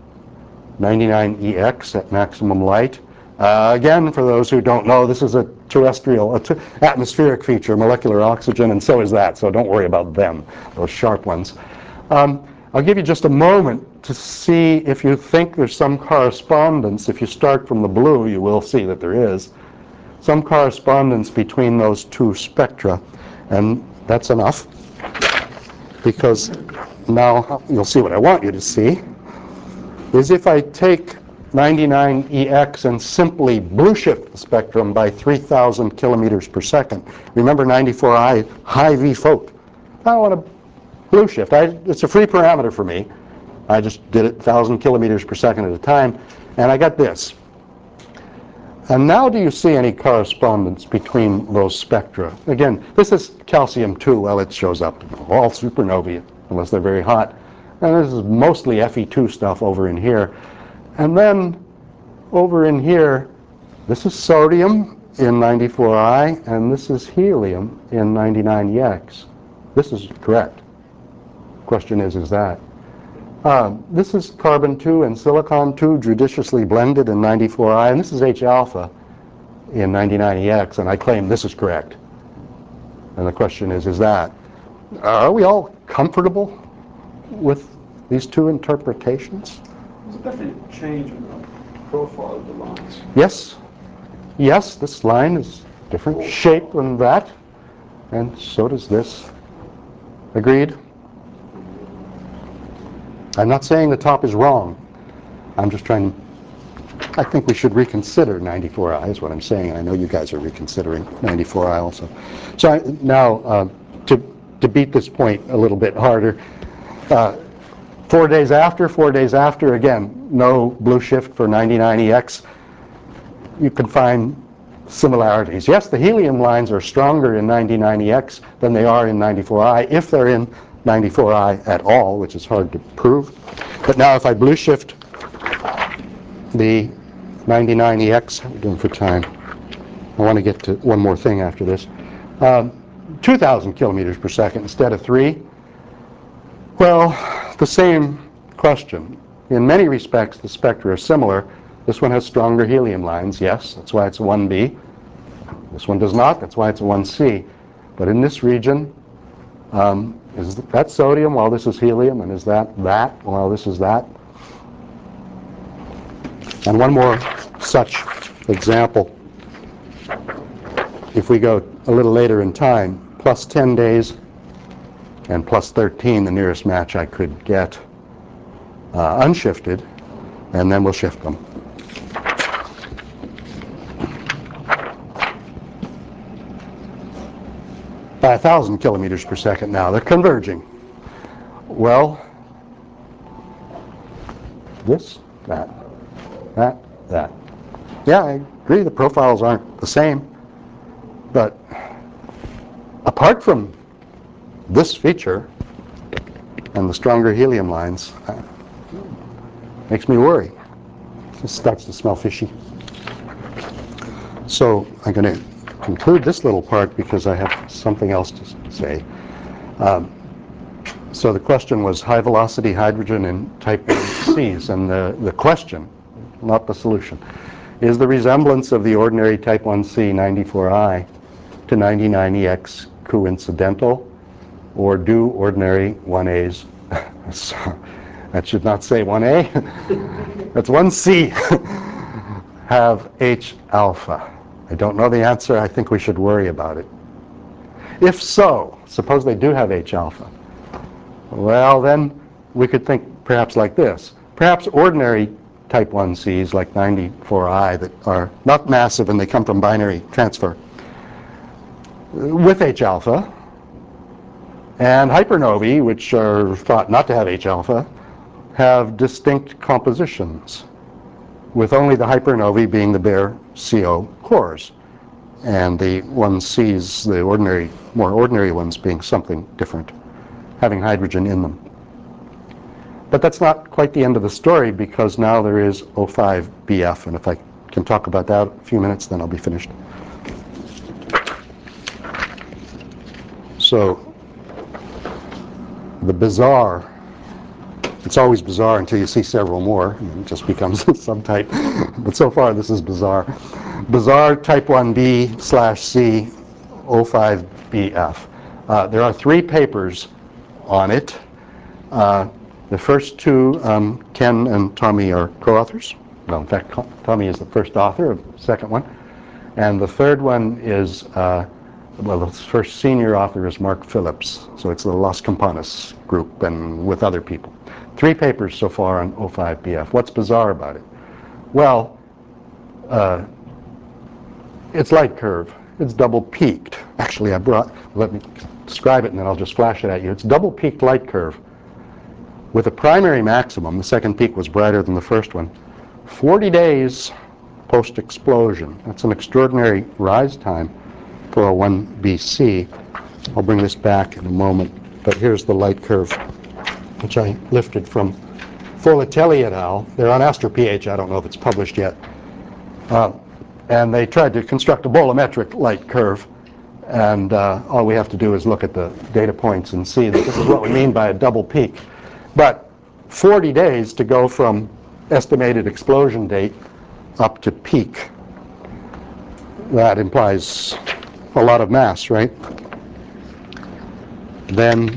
99EX at maximum light. Again, for those who don't know, this is a terrestrial, atmospheric feature, molecular oxygen, and so is that, so don't worry about them, those sharp ones. I'll give you just a moment to see if you think there's some correspondence. If you start from the blue, you will see that there is some correspondence between those two spectra, and that's enough, because now you'll see what I want you to see, is if I take 99EX and simply blue shift the spectrum by 3,000 kilometers per second. Remember 94I, high V phote. I want to blue shift. It's a free parameter for me. I just did it 1,000 kilometers per second at a time, and I got this. And now do you see any correspondence between those spectra? Again, this is calcium-2. Well, it shows up in all supernovae, unless they're very hot. And this is mostly Fe2 stuff over in here. And then over in here, this is sodium in 94I, and this is helium in 99EX. This is correct. Question is that? This is carbon-2 and silicon-2 judiciously blended in 94I, and this is H-alpha in 9090X, and I claim this is correct. And the question is that, are we all comfortable with these two interpretations? There's a definite change in the profile of the lines. Yes. Yes, this line is different shape than that, and so does this. Agreed? I'm not saying the top is wrong. I'm just trying, I think we should reconsider 94I is what I'm saying. I know you guys are reconsidering 94I also. So now, to beat this point a little bit harder, 4 days after, again, no blue shift for 9090X. You can find similarities. Yes, the helium lines are stronger in 9090X than they are in 94I, if they're in 94I at all, which is hard to prove. But now if I blue shift the 9090X, how are we doing for time? I want to get to one more thing after this. 2,000 kilometers per second instead of 3. Well, the same question. In many respects, the spectra are similar. This one has stronger helium lines, yes, that's why it's a 1B. This one does not, that's why it's a 1C. But in this region, is that sodium while this is helium, and is that while this is that? And one more such example. If we go a little later in time, plus 10 days and plus 13, the nearest match I could get unshifted, and then we'll shift them. By 1,000 kilometers per second now, they're converging. Well, this, that. Yeah, I agree the profiles aren't the same, but apart from this feature and the stronger helium lines, makes me worry. It starts to smell fishy. So I'm going to conclude this little part because I have something else to say. So the question was high velocity hydrogen in type 1Cs, and the question, not the solution, is the resemblance of the ordinary type 1C 94I to 9090X coincidental, or do ordinary 1As, that should not say 1A, that's 1C, have H alpha? I don't know the answer. I think we should worry about it. If so, suppose they do have H alpha. Well, then we could think perhaps like this. Perhaps ordinary type 1Cs like 94I that are not massive and they come from binary transfer with H alpha, and hypernovae, which are thought not to have H alpha, have distinct compositions, with only the hypernovae being the bare CO cores, and the 1Cs, the ordinary, more ordinary ones, being something different, having hydrogen in them. But that's not quite the end of the story, because now there is O5BF, and if I can talk about that a few minutes, then I'll be finished. So, the bizarre, it's always bizarre until you see several more, and it just becomes a subtype. But so far, this is bizarre. Bizarre type 1B/C O5BF. There are 3 papers on it. The first 2, Ken and Tommy, are co-authors. Well, in fact, Tommy is the first author of the second one. And the third one is, well, the first senior author is Mark Phillips. So it's the Las Campanas group and with other people. 3 papers so far on O5BF. What's bizarre about it? Well, it's light curve. It's double peaked. Actually, let me describe it and then I'll just flash it at you. It's double peaked light curve with a primary maximum. The second peak was brighter than the first one. 40 days post-explosion. That's an extraordinary rise time for a 1BC. I'll bring this back in a moment, but here's the light curve, which I lifted from Folatelli et al. They're on AstroPH. I don't know if it's published yet. And they tried to construct a bolometric light curve, and all we have to do is look at the data points and see that this is what we mean by a double peak. But 40 days to go from estimated explosion date up to peak. That implies a lot of mass, right? Then,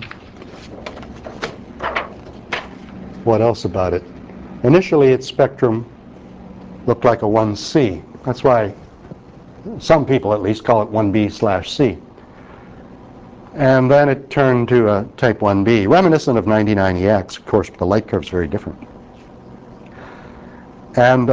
what else about it? Initially, its spectrum looked like a 1C. That's why some people, at least, call it 1B/C. And then it turned to a type 1b, reminiscent of 9090X. Of course, but the light curve is very different. And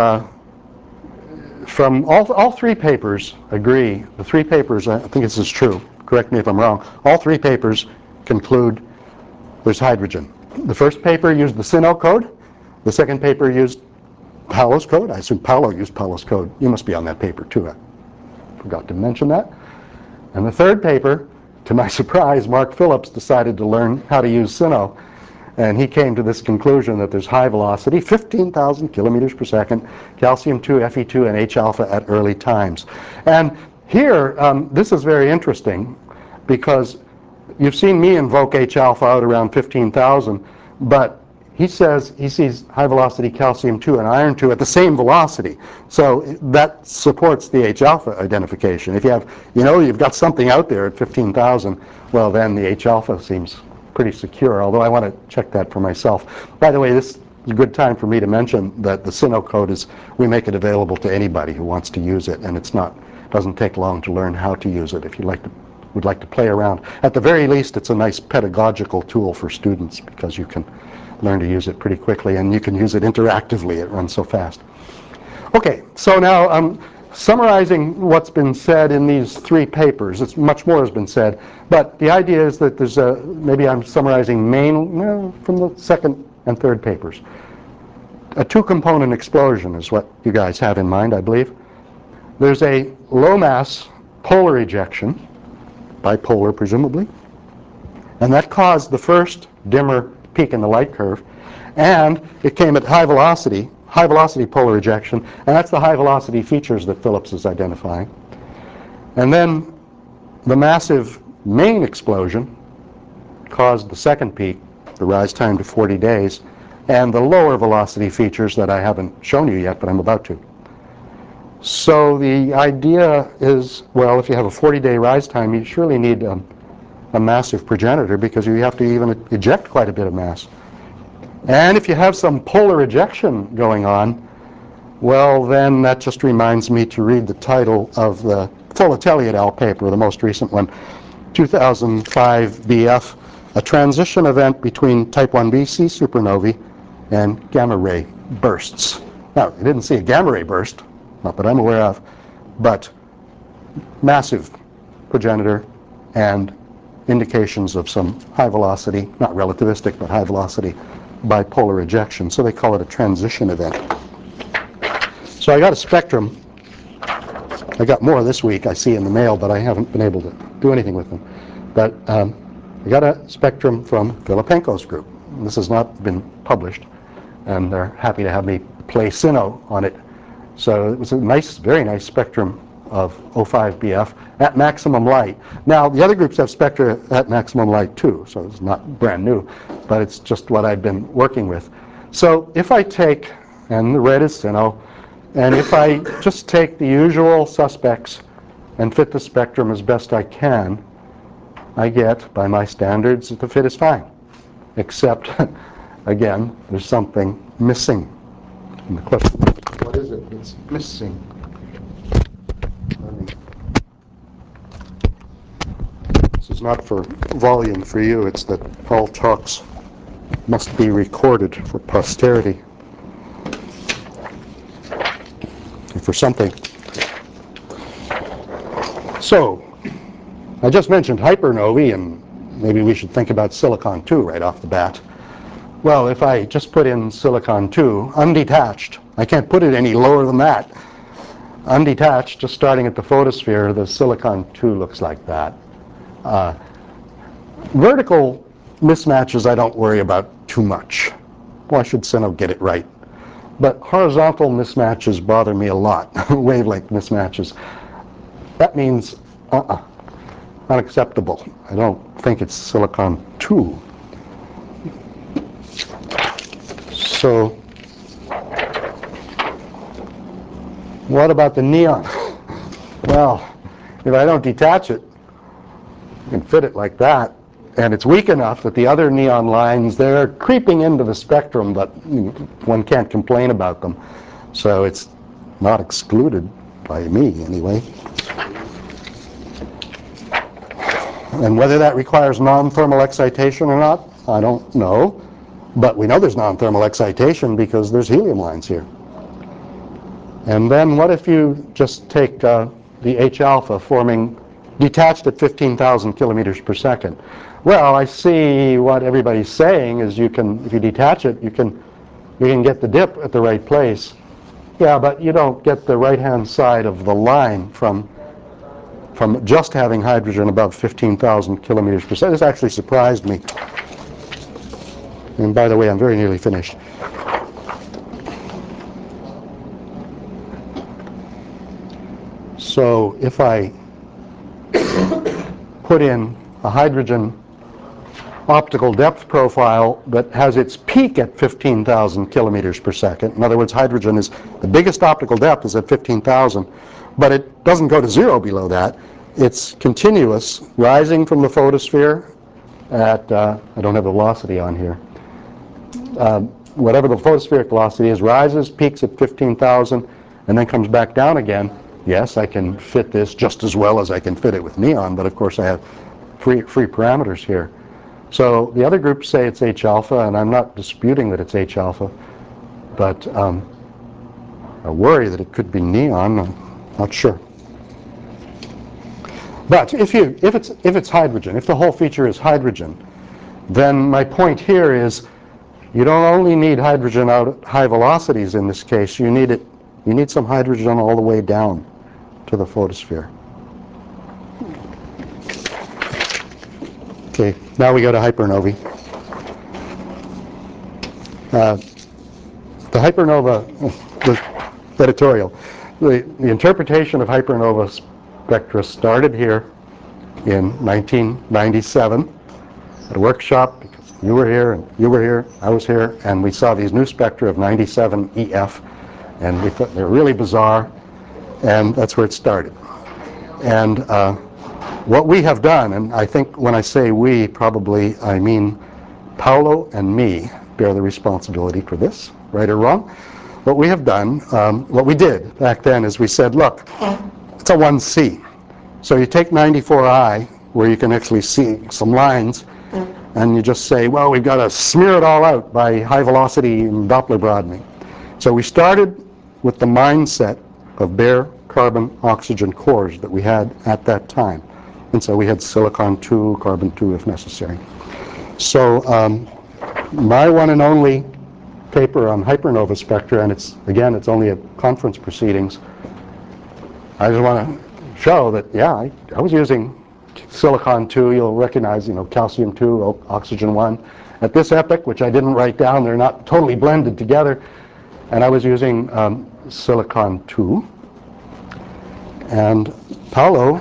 from all three papers agree, the three papers, I think this is true, correct me if I'm wrong, all three papers conclude there's hydrogen. The first paper used the SINO code. The second paper used Paolo's code. I assume Paolo used Paolo's code. You must be on that paper too. I forgot to mention that. And the third paper, to my surprise, Mark Phillips decided to learn how to use SINO. And he came to this conclusion that there's high velocity, 15,000 kilometers per second, calcium-2, Fe2, and H-alpha at early times. And here, this is very interesting because you've seen me invoke H-alpha out around 15,000, but he says he sees high velocity calcium-2 and iron-2 at the same velocity. So that supports the H-alpha identification. If you have, you've got something out there at 15,000, well then the H-alpha seems pretty secure, although I want to check that for myself. By the way, this is a good time for me to mention that the SINO code is, we make it available to anybody who wants to use it, and doesn't take long to learn how to use it if you would like to play around. At the very least, it's a nice pedagogical tool for students because you can learn to use it pretty quickly, and you can use it interactively. It runs so fast. Okay, so now I'm summarizing what's been said in these three papers. Much more has been said, but the idea is that there's maybe I'm summarizing from the second and third papers. A two-component explosion is what you guys have in mind, I believe. There's a low-mass polar ejection, bipolar presumably, and that caused the first dimmer peak in the light curve, and it came at high velocity polar ejection, and that's the high velocity features that Phillips is identifying. And then the massive main explosion caused the second peak, the rise time to 40 days, and the lower velocity features that I haven't shown you yet, but I'm about to. So the idea is, well, if you have a 40-day rise time, you surely need a massive progenitor because you have to even eject quite a bit of mass. And if you have some polar ejection going on, well, then that just reminds me to read the title of the Folatelli et al. Paper, the most recent one, 2005 BF, a transition event between type 1b C supernovae and gamma ray bursts. Now, you didn't see a gamma ray burst, not that I'm aware of, but massive progenitor and indications of some high velocity, not relativistic, but high velocity bipolar ejection. So they call it a transition event. So I got a spectrum. I got more this week, I see in the mail, but I haven't been able to do anything with them. But I got a spectrum from Filipenko's group. This has not been published, and they're happy to have me play SINO on it. So it was a nice, very nice spectrum of 05BF at maximum light. Now, the other groups have spectra at maximum light too, so it's not brand new, but it's just what I've been working with. So if I take, and the red is SINO, and if I just take the usual suspects and fit the spectrum as best I can, I get, by my standards, that the fit is fine. Except, again, there's something missing. And the question is, what is it that's missing? This is not for volume for you, it's that all talks must be recorded for posterity. For something. So, I just mentioned hypernovae, and maybe we should think about silicon-2 right off the bat. Well, if I just put in silicon-2, undetached, I can't put it any lower than that. Undetached, just starting at the photosphere, the silicon-2 looks like that. Vertical mismatches I don't worry about too much. Why should SINO get it right? But horizontal mismatches bother me a lot, wavelength mismatches. That means unacceptable. I don't think it's silicon-2. So what about the neon? Well, if I don't detach it, I can fit it like that, and it's weak enough that the other neon lines, they're creeping into the spectrum, but one can't complain about them. So it's not excluded by me, anyway. And whether that requires non-thermal excitation or not, I don't know. But we know there's non-thermal excitation because there's helium lines here. And then what if you just take the H-alpha forming detached at 15,000 kilometers per second? Well, I see what everybody's saying is you can, if you detach it, you can get the dip at the right place. Yeah, but you don't get the right-hand side of the line from just having hydrogen above 15,000 kilometers per second. This actually surprised me. And by the way, I'm very nearly finished. So if I put in a hydrogen optical depth profile that has its peak at 15,000 kilometers per second. In other words, hydrogen is, the biggest optical depth is at 15,000, but it doesn't go to zero below that. It's continuous, rising from the photosphere at, I don't have the velocity on here, whatever the photospheric velocity is, rises, peaks at 15,000, and then comes back down again. Yes, I can fit this just as well as I can fit it with neon, but of course I have free parameters here. So the other groups say it's H-alpha, and I'm not disputing that it's H-alpha, but I worry that it could be neon. I'm not sure. But if it's hydrogen, if the whole feature is hydrogen, then my point here is you don't only need hydrogen out at high velocities in this case. You need some hydrogen all the way down to the photosphere. Okay, now we go to hypernovae. The hypernova, the editorial, the interpretation of hypernova spectra started here in 1997 at a workshop, because you were here and you were here, I was here, and we saw these new spectra of 97 EF, and we thought they were really bizarre, and that's where it started. And what we have done, and I think when I say we, probably I mean Paolo and me bear the responsibility for this, right or wrong. What we have done, what we did back then is we said, look, it's a 1C. So you take 94I, where you can actually see some lines, and you just say, well, we've got to smear it all out by high velocity and Doppler broadening. So we started with the mindset of bare carbon oxygen cores that we had at that time. And so we had silicon 2, carbon 2 if necessary. So my one and only paper on hypernova spectra, and it's only a conference proceedings, I just want to show that, yeah, I was using silicon 2, you'll recognize, calcium 2, oxygen 1. At this epoch, which I didn't write down, they're not totally blended together, and I was using silicon 2. And Paolo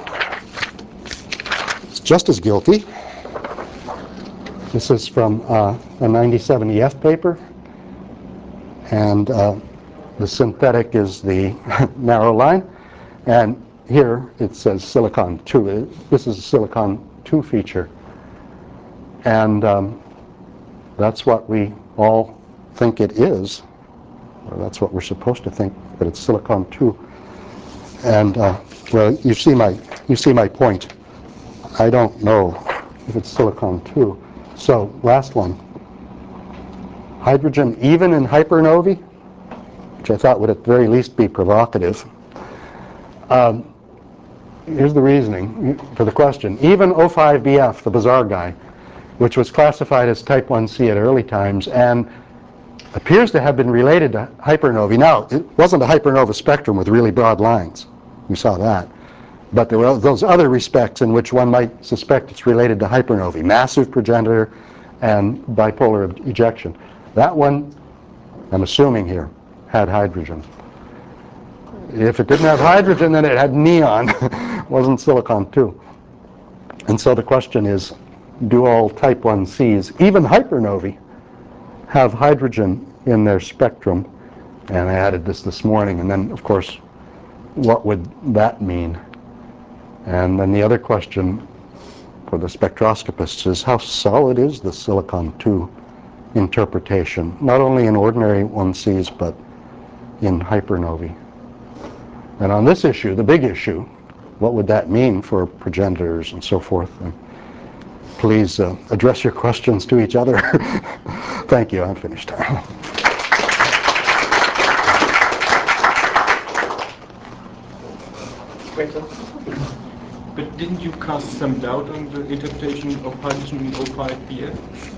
is just as guilty. This is from a 97 EF paper, and the synthetic is the narrow line, and here it says silicon 2. This is a silicon 2 feature, and that's what we all think it is, or that's what we're supposed to think, that it's silicon 2. And well, you see my point. I don't know if it's silicon 2. So last one, hydrogen even in hypernovae, which I thought would at the very least be provocative. Here's the reasoning for the question. Even O5BF, the bizarre guy, which was classified as type 1C at early times and appears to have been related to hypernovae. Now, it wasn't a hypernova spectrum with really broad lines. We saw that. But there were those other respects in which one might suspect it's related to hypernovae, massive progenitor and bipolar ejection. That one, I'm assuming here, had hydrogen. If it didn't have hydrogen, then it had neon. It wasn't silicon 2. And so the question is, do all type 1Cs, even hypernovae, have hydrogen in their spectrum, and I added this morning, and then, of course, what would that mean? And then the other question for the spectroscopists is, how solid is the silicon-2 interpretation, not only in ordinary 1Cs, but in hypernovae? And on this issue, the big issue, what would that mean for progenitors and so forth? And please address your questions to each other. Thank you, I'm finished. But didn't you cast some doubt on the interpretation of hydrogen in O5BF?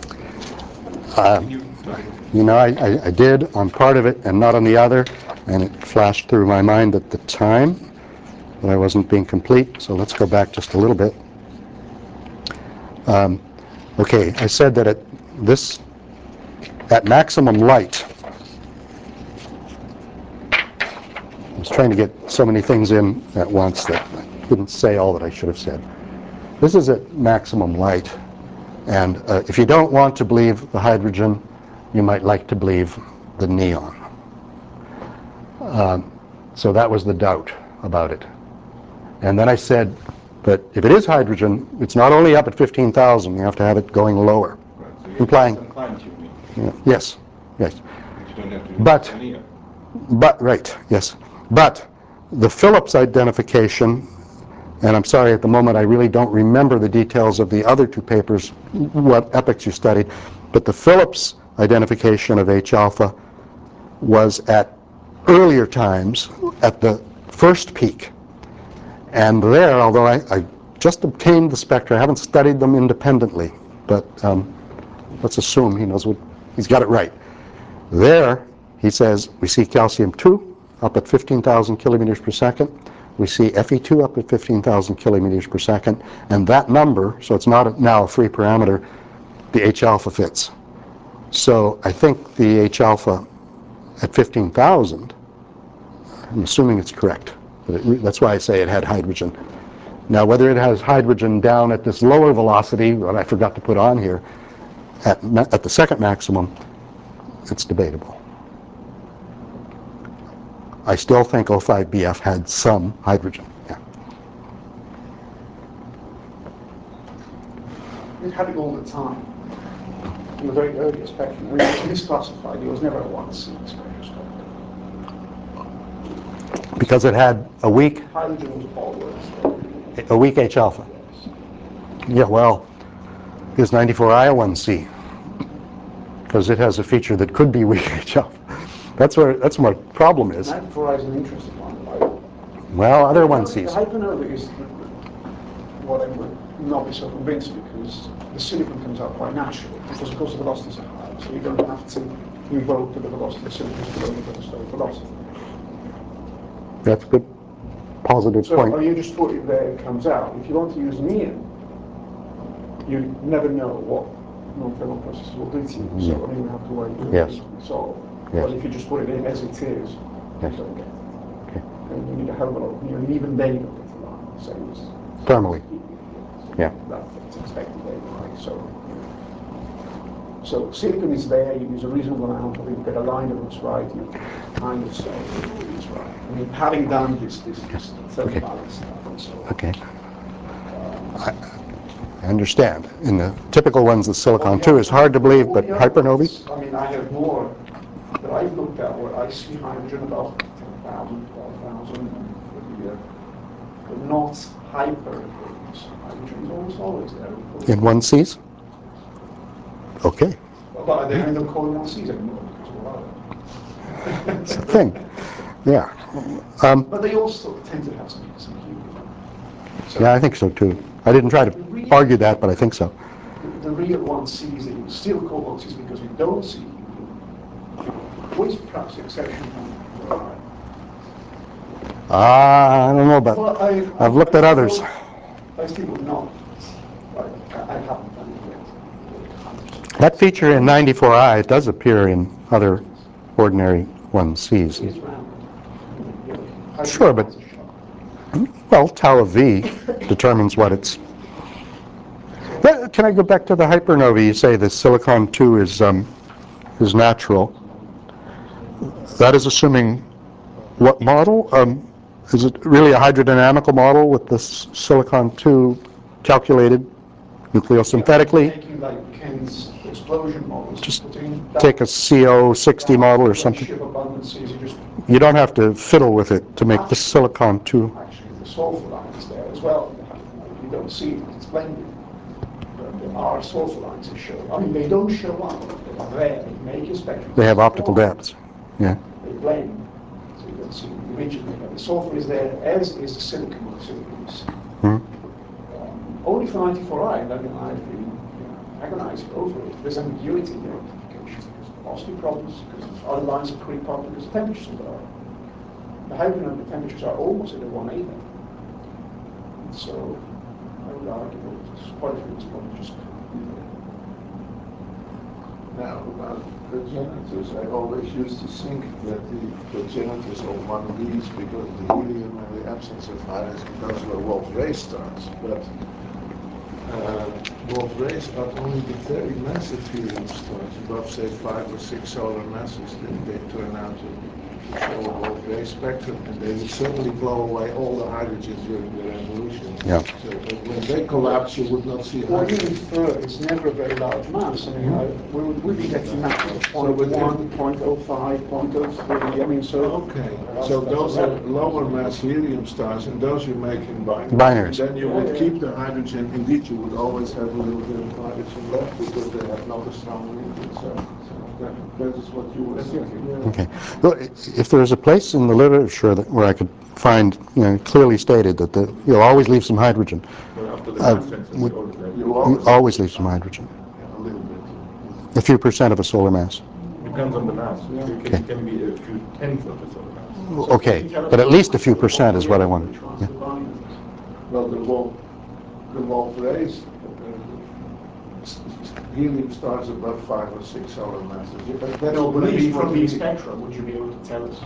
You know, I did on part of it and not on the other, and it flashed through my mind at the time that I wasn't being complete, so let's go back just a little bit. Okay, I said that at maximum light, I was trying to get so many things in at once that I didn't say all that I should have said. This is at maximum light, and if you don't want to believe the hydrogen, you might like to believe the neon. So that was the doubt about it. And then I said that if it is hydrogen, it's not only up at 15,000, you have to have it going lower. Right, so Implying, yes, yes. you don't have to use But, right, yes. But the Phillips identification, and I'm sorry at the moment I really don't remember the details of the other two papers, what epochs you studied, but the Phillips identification of H-alpha was at earlier times, at the first peak. And there, although I just obtained the spectra, I haven't studied them independently, but let's assume he knows what, he's got it right. There, he says, we see calcium-2 up at 15,000 kilometers per second. We see Fe2 up at 15,000 kilometers per second. And that number, so it's not now a free parameter, the H-alpha fits. So I think the H-alpha at 15,000, I'm assuming it's correct. That's why I say it had hydrogen. Now, whether it has hydrogen down at this lower velocity, what I forgot to put on here, at the second maximum, it's debatable. I still think O5BF had some hydrogen. Yeah. It had it all the time. In the very early spectrum, when it was misclassified, it was never a 1C spectroscope. Because it had a weak Hydrogen was always a weak H-alpha. yes. Yeah, well, here's 94I1C, because it has a feature that could be weak H-alpha. That's where my problem is. 94I is an interesting one. Right? Well, other The 1Cs. hypernova is what I would not be so convinced, because the silicon comes out quite naturally, because of course the velocities are high, so you don't have to evoke the velocity of silicon to go into the stable velocity. That's a good positive So point. you just put it there, it comes out. If you want to use neon, you never know what non-thermal processes will do to you. So I mean, you have to wait for Yes. it to be solved. Yes. But if you just put it in as it is, Yes. you don't get it. Okay. And you need a hell of a lot of neon, and even they don't get the line. So it's Thermally. Yeah. That's expected anyway. So silicon is there, you use a reasonable amount of it, you get a line that looks right, you kind of say it's right. I mean, having done this thermal balance stuff and so on. Okay. I understand. In the typical ones, the silicon-2 is hard to believe, but hypernovae? I mean, I have more that I've looked at where I see hydrogen above 10,000, 12,000 per year, but not hyper things. Hydrogen is almost always there. In 1Cs? Okay. But I don't call them 1Cs anymore because of a lot. It's a thing. Yeah. But they also tend to have some helium. So Yeah, I think so too. I didn't try to argue that, but I think so. the real 1Cs that you still call 1Cs because you don't see helium, which perhaps the exception. I don't know about. Well, I've looked at others. I still would not. I haven't done it yet. That feature in 94I does appear in other ordinary 1Cs. It's random. Sure, but well, tau of V determines what it's. Can I go back to the hypernovae? You say the silicon-2 is natural. That is assuming what model? Is it really a hydrodynamical model with this silicon-2 calculated nucleosynthetically? Taking like Ken's explosion models, Just putting that take a CO60 model or something. ratio of abundances, you just You don't have to fiddle with it to make the silicon-2. actually the sulfur lines there as well. You don't see it, it's blended. But there are sulfur lines that show. I mean, they don't show up, but they're there. They make a spectrum. They have optical depths. Yeah. They blend, so you don't see them individually. But the sulfur is there, as is the silicon series. Hmm. Only for 94i, and I mean, I've been agonizing over it. There's ambiguity in the identification. There's velocity problems, because other lines of creep up, because temperatures are. The hydrogen temperatures are almost at the 180. And so I would argue that it's quite a few exponents just Now, about progenitors, I always used to think that the progenitors of one of these, because the helium and the absence of hydrogen, those were Wolf-Rayet stars. But Wolf-Rayet got only the very massive helium stars, above say 5 or 6 solar masses, they turn out to show a Wolf-Rayet spectrum, and they would certainly blow away all the hydrogen during their evolution. Yeah. So when they collapse, you would not see Well, hydrogen. even third, it's never a very large mass. I mean, we'd be getting that to 0.1, 0.05, 0.03. I mean, so. Okay, so those are lower mass helium stars, and those you make in binaries. Binaries. And then you would keep the hydrogen. Indeed, you would always have a little bit of hydrogen left because they have not a strong neutron. So that is what you were thinking. Yeah. Okay. Well, if there's a place in the literature where I could find, clearly stated that you'll always leave some hydrogen. Well, after the mass transfer, would- we always have- You always leave some hydrogen. A little bit. A few percent of a solar mass. Depends on the mass. Okay. It can be a few tenths of the solar mass. Okay, but at least a few percent is what I want. Which one's Yeah. the binary? Well, the Wolf-Rayet helium stars above 5 or 6 solar masses. That's No, but what at we- least what from we- the spectrum, would you be able to tell us?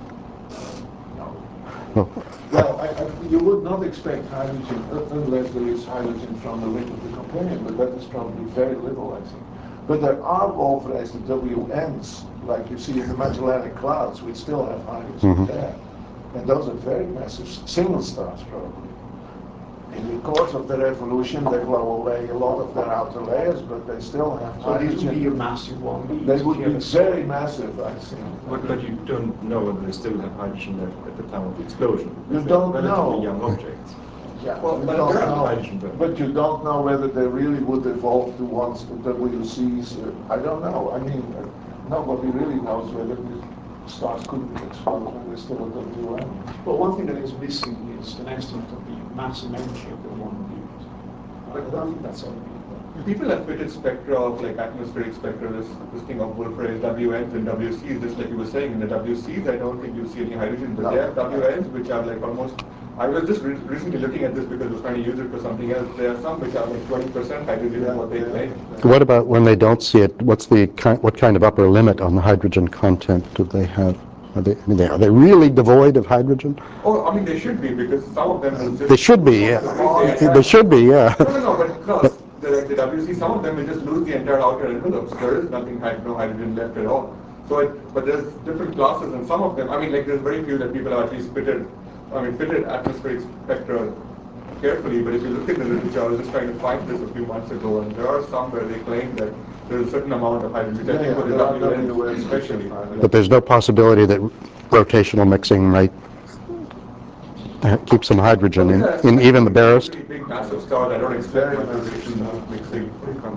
No. Well, Well, you would not expect hydrogen unless there is hydrogen from the ring of the companion, but that is probably very little, I think. But there are Wolf-Rayets, the WNs, like you see in the Magellanic Clouds, which still have hydrogen there. And those are very massive single stars, probably. In the course of their evolution, they blow away a lot of their outer layers, but they still have So these would be hydrogen. your massive one. They would be very massive, I think. But you don't know whether they still have hydrogen left at the time of the explosion. You They're don't relatively know. young objects. Yeah, Well, you but don't there are know. hydrogen there. But you don't know whether they really would evolve to ones the WCs. I don't know. I mean, nobody really knows whether the stars couldn't explode when they're still at WN. But one thing that is missing is an estimate of the mass and energy of the one unit. I don't think that's ever been done. People have fitted spectra of like atmospheric spectra, this thing of Wolf-Rayet WNs and WCs, just like you were saying. In the WCs, I don't think you see any hydrogen, but No. there are WNs which are like almost. I was just recently looking at this because I was trying to use it for something else. There are some which are like 20% hydrogen is what they claim. What about when they don't see it? What kind of upper limit on the hydrogen content do they have? Are they really devoid of hydrogen? Oh, I mean, they should be because some of them will just. They should be, yeah. They should be, yeah. No, but no. Like the WC, some of them will just lose the entire outer envelope. So there is nothing, no hydrogen left at all. So, but there's different classes, and some of them. I mean, like there's very few that people have at least fitted atmospheric spectra carefully. But if you look at the literature, I was just trying to find this a few months ago, and there are some where they claim that there's a certain amount of hydrogen, which I think for the there are WNs WNs especially. But there's no possibility that rotational mixing might keep some hydrogen in even the barest? Really big, massive stars. I don't expect much rotation mixing.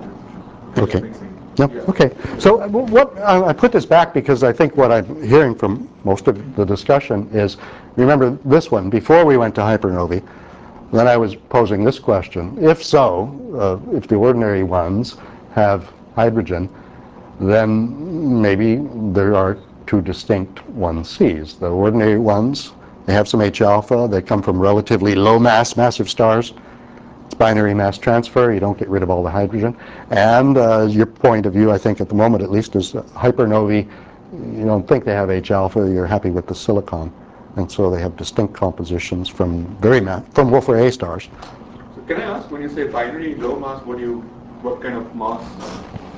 Okay. Mixing. No, Yeah. okay. So I put this back because I think what I'm hearing from most of the discussion is, remember this one, before we went to hypernovae, then I was posing this question. If so, if the ordinary ones have hydrogen, then maybe there are two distinct 1Cs. The ordinary ones, they have some H-alpha, they come from relatively low mass, massive stars. It's binary mass transfer, you don't get rid of all the hydrogen. And your point of view, I think at the moment at least, is hypernovae, you don't think they have H-alpha, you're happy with the silicon. And so they have distinct compositions from from Wolf-Rayet stars. So can I ask, when you say binary low mass, what kind of mass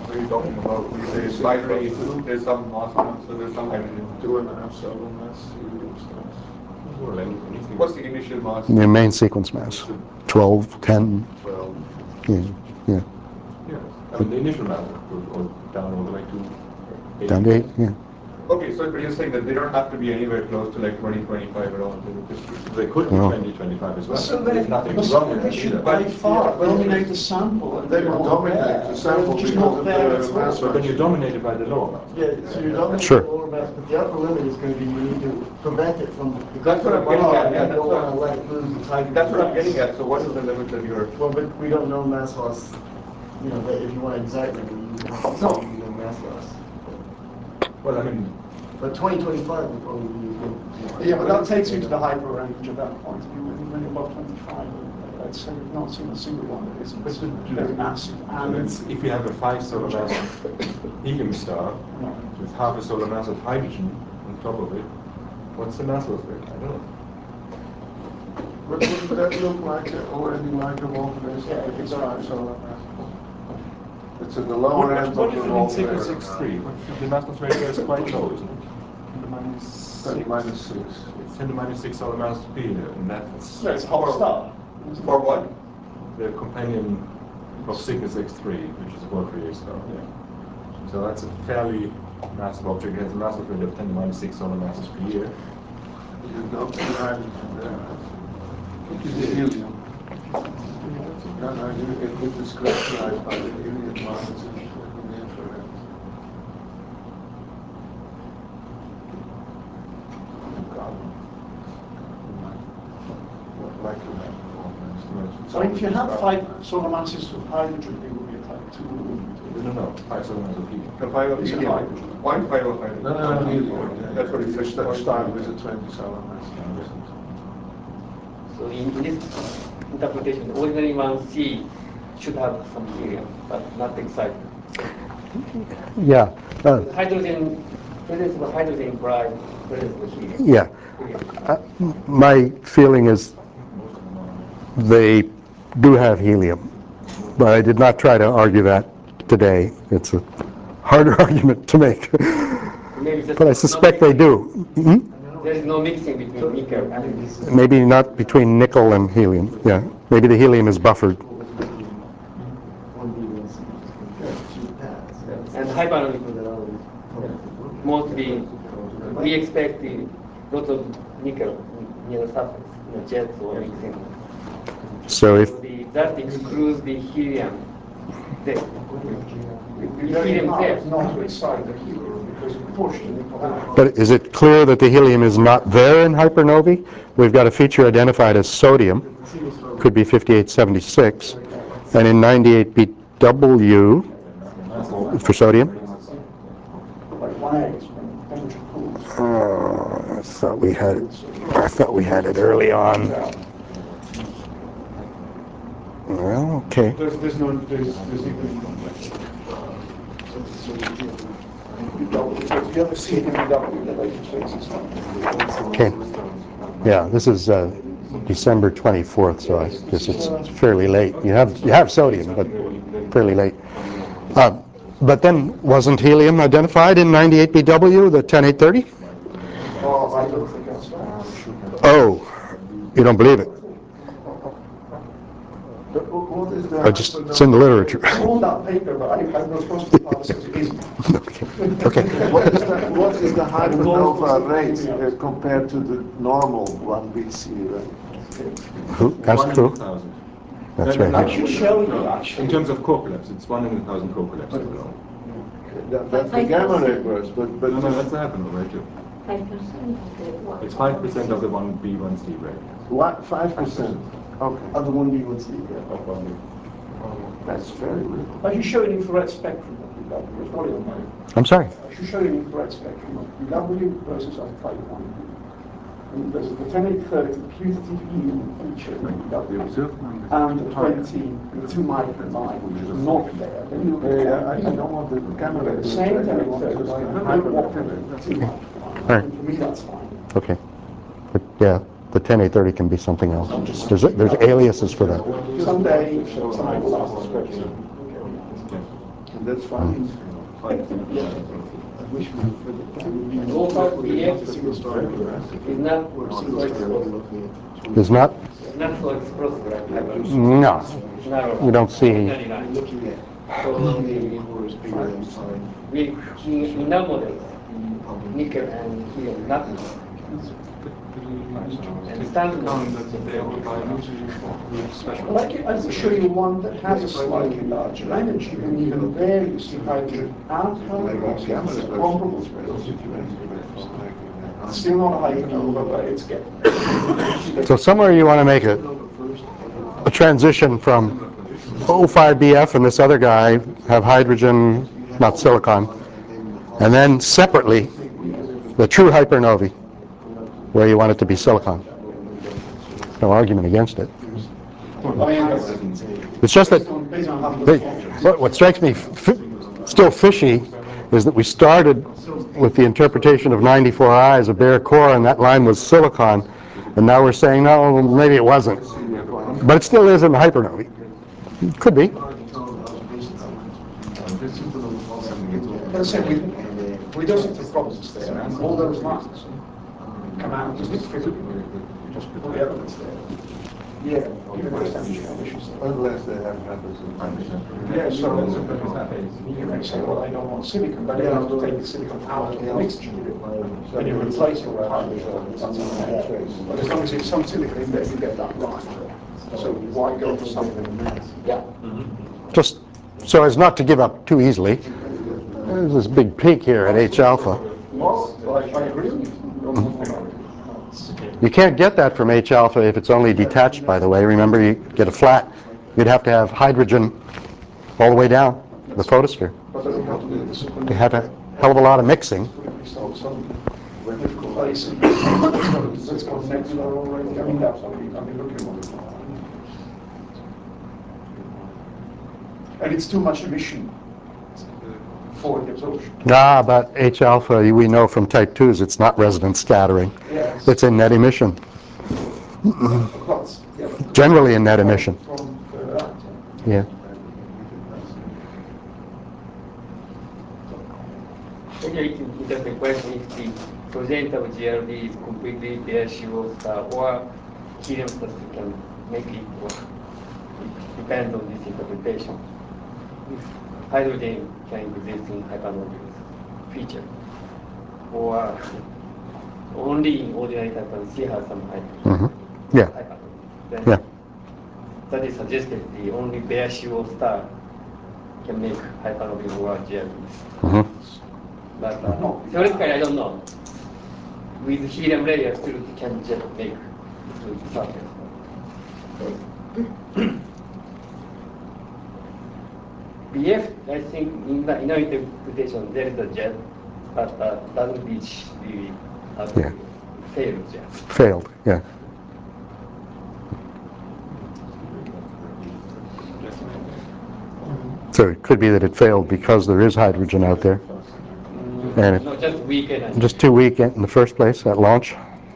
What are you talking about? When you say binary, there's some mass, so there's some hydrogen. 2.5 solar mass, helium stars. Well, anything. What's the initial mass? The main sequence mass, 12, 10, 12. yeah, yeah, Yeah. I mean, the initial mass would go down all the way to 8. down to 8, yeah. Okay, so but you're saying that they don't have to be anywhere close to like 2025 at all. They could be Well. 2025 as well. So There's nothing the wrong with they that should either. by far dominate the sample. And They they're will not dominate there. the sample They're just because not of there the at all. mass. But then you're dominated by the lower mass. Yeah, so you're dominating Sure. the lower mass, but the upper limit is going to be you need to prevent it from. That's what I'm getting at. Yeah, You don't want to let it lose its hydrogen. That's what I'm getting at. So what is the limit that you're? Well, but we don't know mass loss. You know, but if you want exactly, you have to say you know mass loss. Well, I mean, But 2025 would probably be a good. Yeah, but that takes you to the hyper range at that point. When you're above 25, I'd say we've not seen a single one that isn't very massive. and it's, if you have a 5 solar mass helium star with half a solar mass of hydrogen on top of it, what's the mass loss rate? I don't know. But wouldn't that look like already like a Wolf-Rayet? Yeah, It's exactly. 5 solar mass. It's at the lower end of What the if in Wolf-Rayet. 663? The mass loss rate there is quite low, isn't it? 10 to minus 6. -6. It's 10 to minus 6 solar mass per year, and that's No, it's a hot star. For what? the companion of Cygnus X3, which is a Wolf-Rayet star. So that's a fairly massive object. It has a mass loss rate of 10 to minus 6 solar masses per year. You don't see hydrogen there. Look at the helium. No, it is characterized by the helium lines in the infrared. Carbon. Like So if you have 5 solar masses of hydrogen, it would be a type 2. No. 5 solar masses of helium. The 5 of Is it helium. hydrogen? 0.5 of hydrogen. No, helium. That's what he said. Start with a 20 solar mass. So in this interpretation, ordinary 1C should have some helium, but not excited. Yeah, Hydrogen, presence of hydrogen implies presence of helium. yeah. My feeling is they do have helium, but I did not try to argue that today. It's a harder argument to make, Maybe just but I not suspect they mixing. do. Mhm. There is no mixing between nickel and this. Maybe not between nickel and helium, yeah. Maybe the helium is buffered. And hyperonic mostly we expect a lot of nickel near the surface, jets or anything. So if, That excludes the helium there. It's The helium there. not to excite the helium because unfortunately, but is it clear that the helium is not there in hypernovae? We've got a feature identified as sodium, could be 5876, and in 98BW for sodium. like 1A is when temperature cools. I thought we had it early on. Well, okay. There's no, there's the other C and W, the later phases. Okay. Yeah, this is December 24th, so I guess it's fairly late. You have sodium, but fairly late. But then wasn't helium identified in 98BW, the 10830? Oh, I don't think that's right. Oh, you don't believe it? What is the It's in the literature. It's on that paper, but I have no response to the says it isn't. Okay. what is the hypernova rate compared to the normal 1BC rate? That's 1 in true. 1,000. That's No, right. no, I no, should no, show you, no. actually. In terms of core collapse, it's 1 in 1,000 core collapse. That's the gamma ray burst, but No, that's the hypernova rate too. 5% It's 5% of the 1B1C rate. what, 5%? Okay, Other one you would see, yeah. Of 1B. that's very little. I should show you an infrared spectrum of BW. It's probably on my. I'm sorry. I should show you an infrared spectrum of BW versus alpha 1. And there's the 10830 putative helium feature in BW, and the 20, the 2 micron line, which is not there. Then you look at I don't want the gamma ray the burst. same I want 10830 just line, the and hypernova the rate. 2 micron line. Right. And for me, that's fine. Okay. But yeah, the 10830 can be something else. There's aliases for that. Someday, someone will ask this question. That's fine. I wish we would be Low power BF to see this very aggressive. is not so explosive. Is not? It's not so explosive like hyper. No. It's narrow. You don't see. Ordinary line. Looking at So bigger than time. we in our models, nickel and helium not and standard models. Well, I can show you one that has a slightly larger energy, and even there you see hydrogen and hydrogen. It's comparable to still not a hypernova, but it's getting. So somewhere you want to make a transition from O5BF and this other guy have hydrogen, not silicon, and then separately the true hypernovae, where you want it to be silicon. No argument against it. It's just that what strikes me still fishy is that we started with the interpretation of 94I as a bare core, and that line was silicon, and now we're saying, no, maybe it wasn't. But it still is in the hypernovae. Could be. Let's say we don't have problems there. All those lines come out just as physically. Just put the elements there. Yeah, given those temperature conditions. Unless they have hydrogen. Yeah, so you may say, well, I don't want silicon, but you have to take the silicon out of the mixture. And you replace it with hydrogen. But as long as it's some silicon in there, you get that line. So why go for something? Yeah. Just so as not to give up too easily, there's this big peak here at H alpha. Well, I agree with you. You can't get that from H alpha if it's only detached, by the way. Remember, you get a flat, you'd have to have hydrogen all the way down the photosphere. You had a hell of a lot of mixing. And it's too much emission for the absorption. Ah, but H alpha, we know from type 2s, it's not resonance scattering. Yes. It's in net emission. Generally in net emission. Yeah. Okay, interesting question if the present of GRD is completely bare shear star or helium stars can make it work. It depends on this interpretation. If hydrogen can exist in hypernodules feature, or only in ordinary hypernodules still has some hydrogen. Yeah. Then Yeah. study suggested the only bare shear star can make hypernodules or GRDs. But theoretically, I don't know. With helium layer, still can just make the surface. BF, I think, in our interpretation, there is a jet, but doesn't reach the failed jet. Failed, yeah. So it could be that it failed because there is hydrogen out there. And No, just weak energy. just too weak in the first place at launch.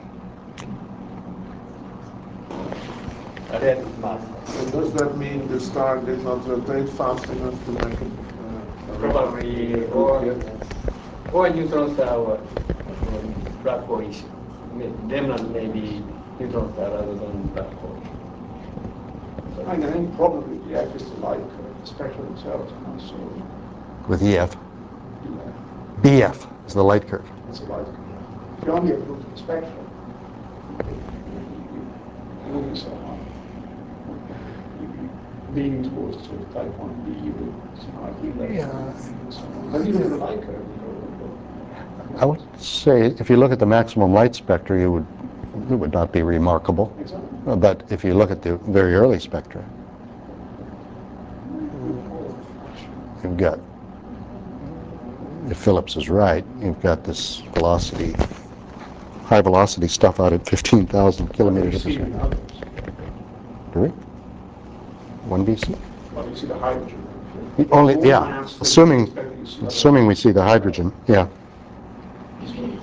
That is mass. So does that mean the star did not rotate fast enough to make it? Probably, or neutron star or black hole issue. Remnant may be neutron star rather than black hole. I think probably the F is the light curve, spectral intelligence. So With EF. BF is the light curve. it's a light curve. If you only have looked at the spectrum, it wouldn't be so high. Leaning towards sort of type 1b, you would somehow be less. But even with the light curve, I would say if you look at the maximum light spectra, it would not be remarkable. exactly. But if you look at the very early spectra, you've got, if Phillips is right, you've got this velocity, high velocity stuff out at 15,000 kilometers per second. Do we? 1 BC? Well, you see the hydrogen. Only, yeah, assuming we see the hydrogen, yeah.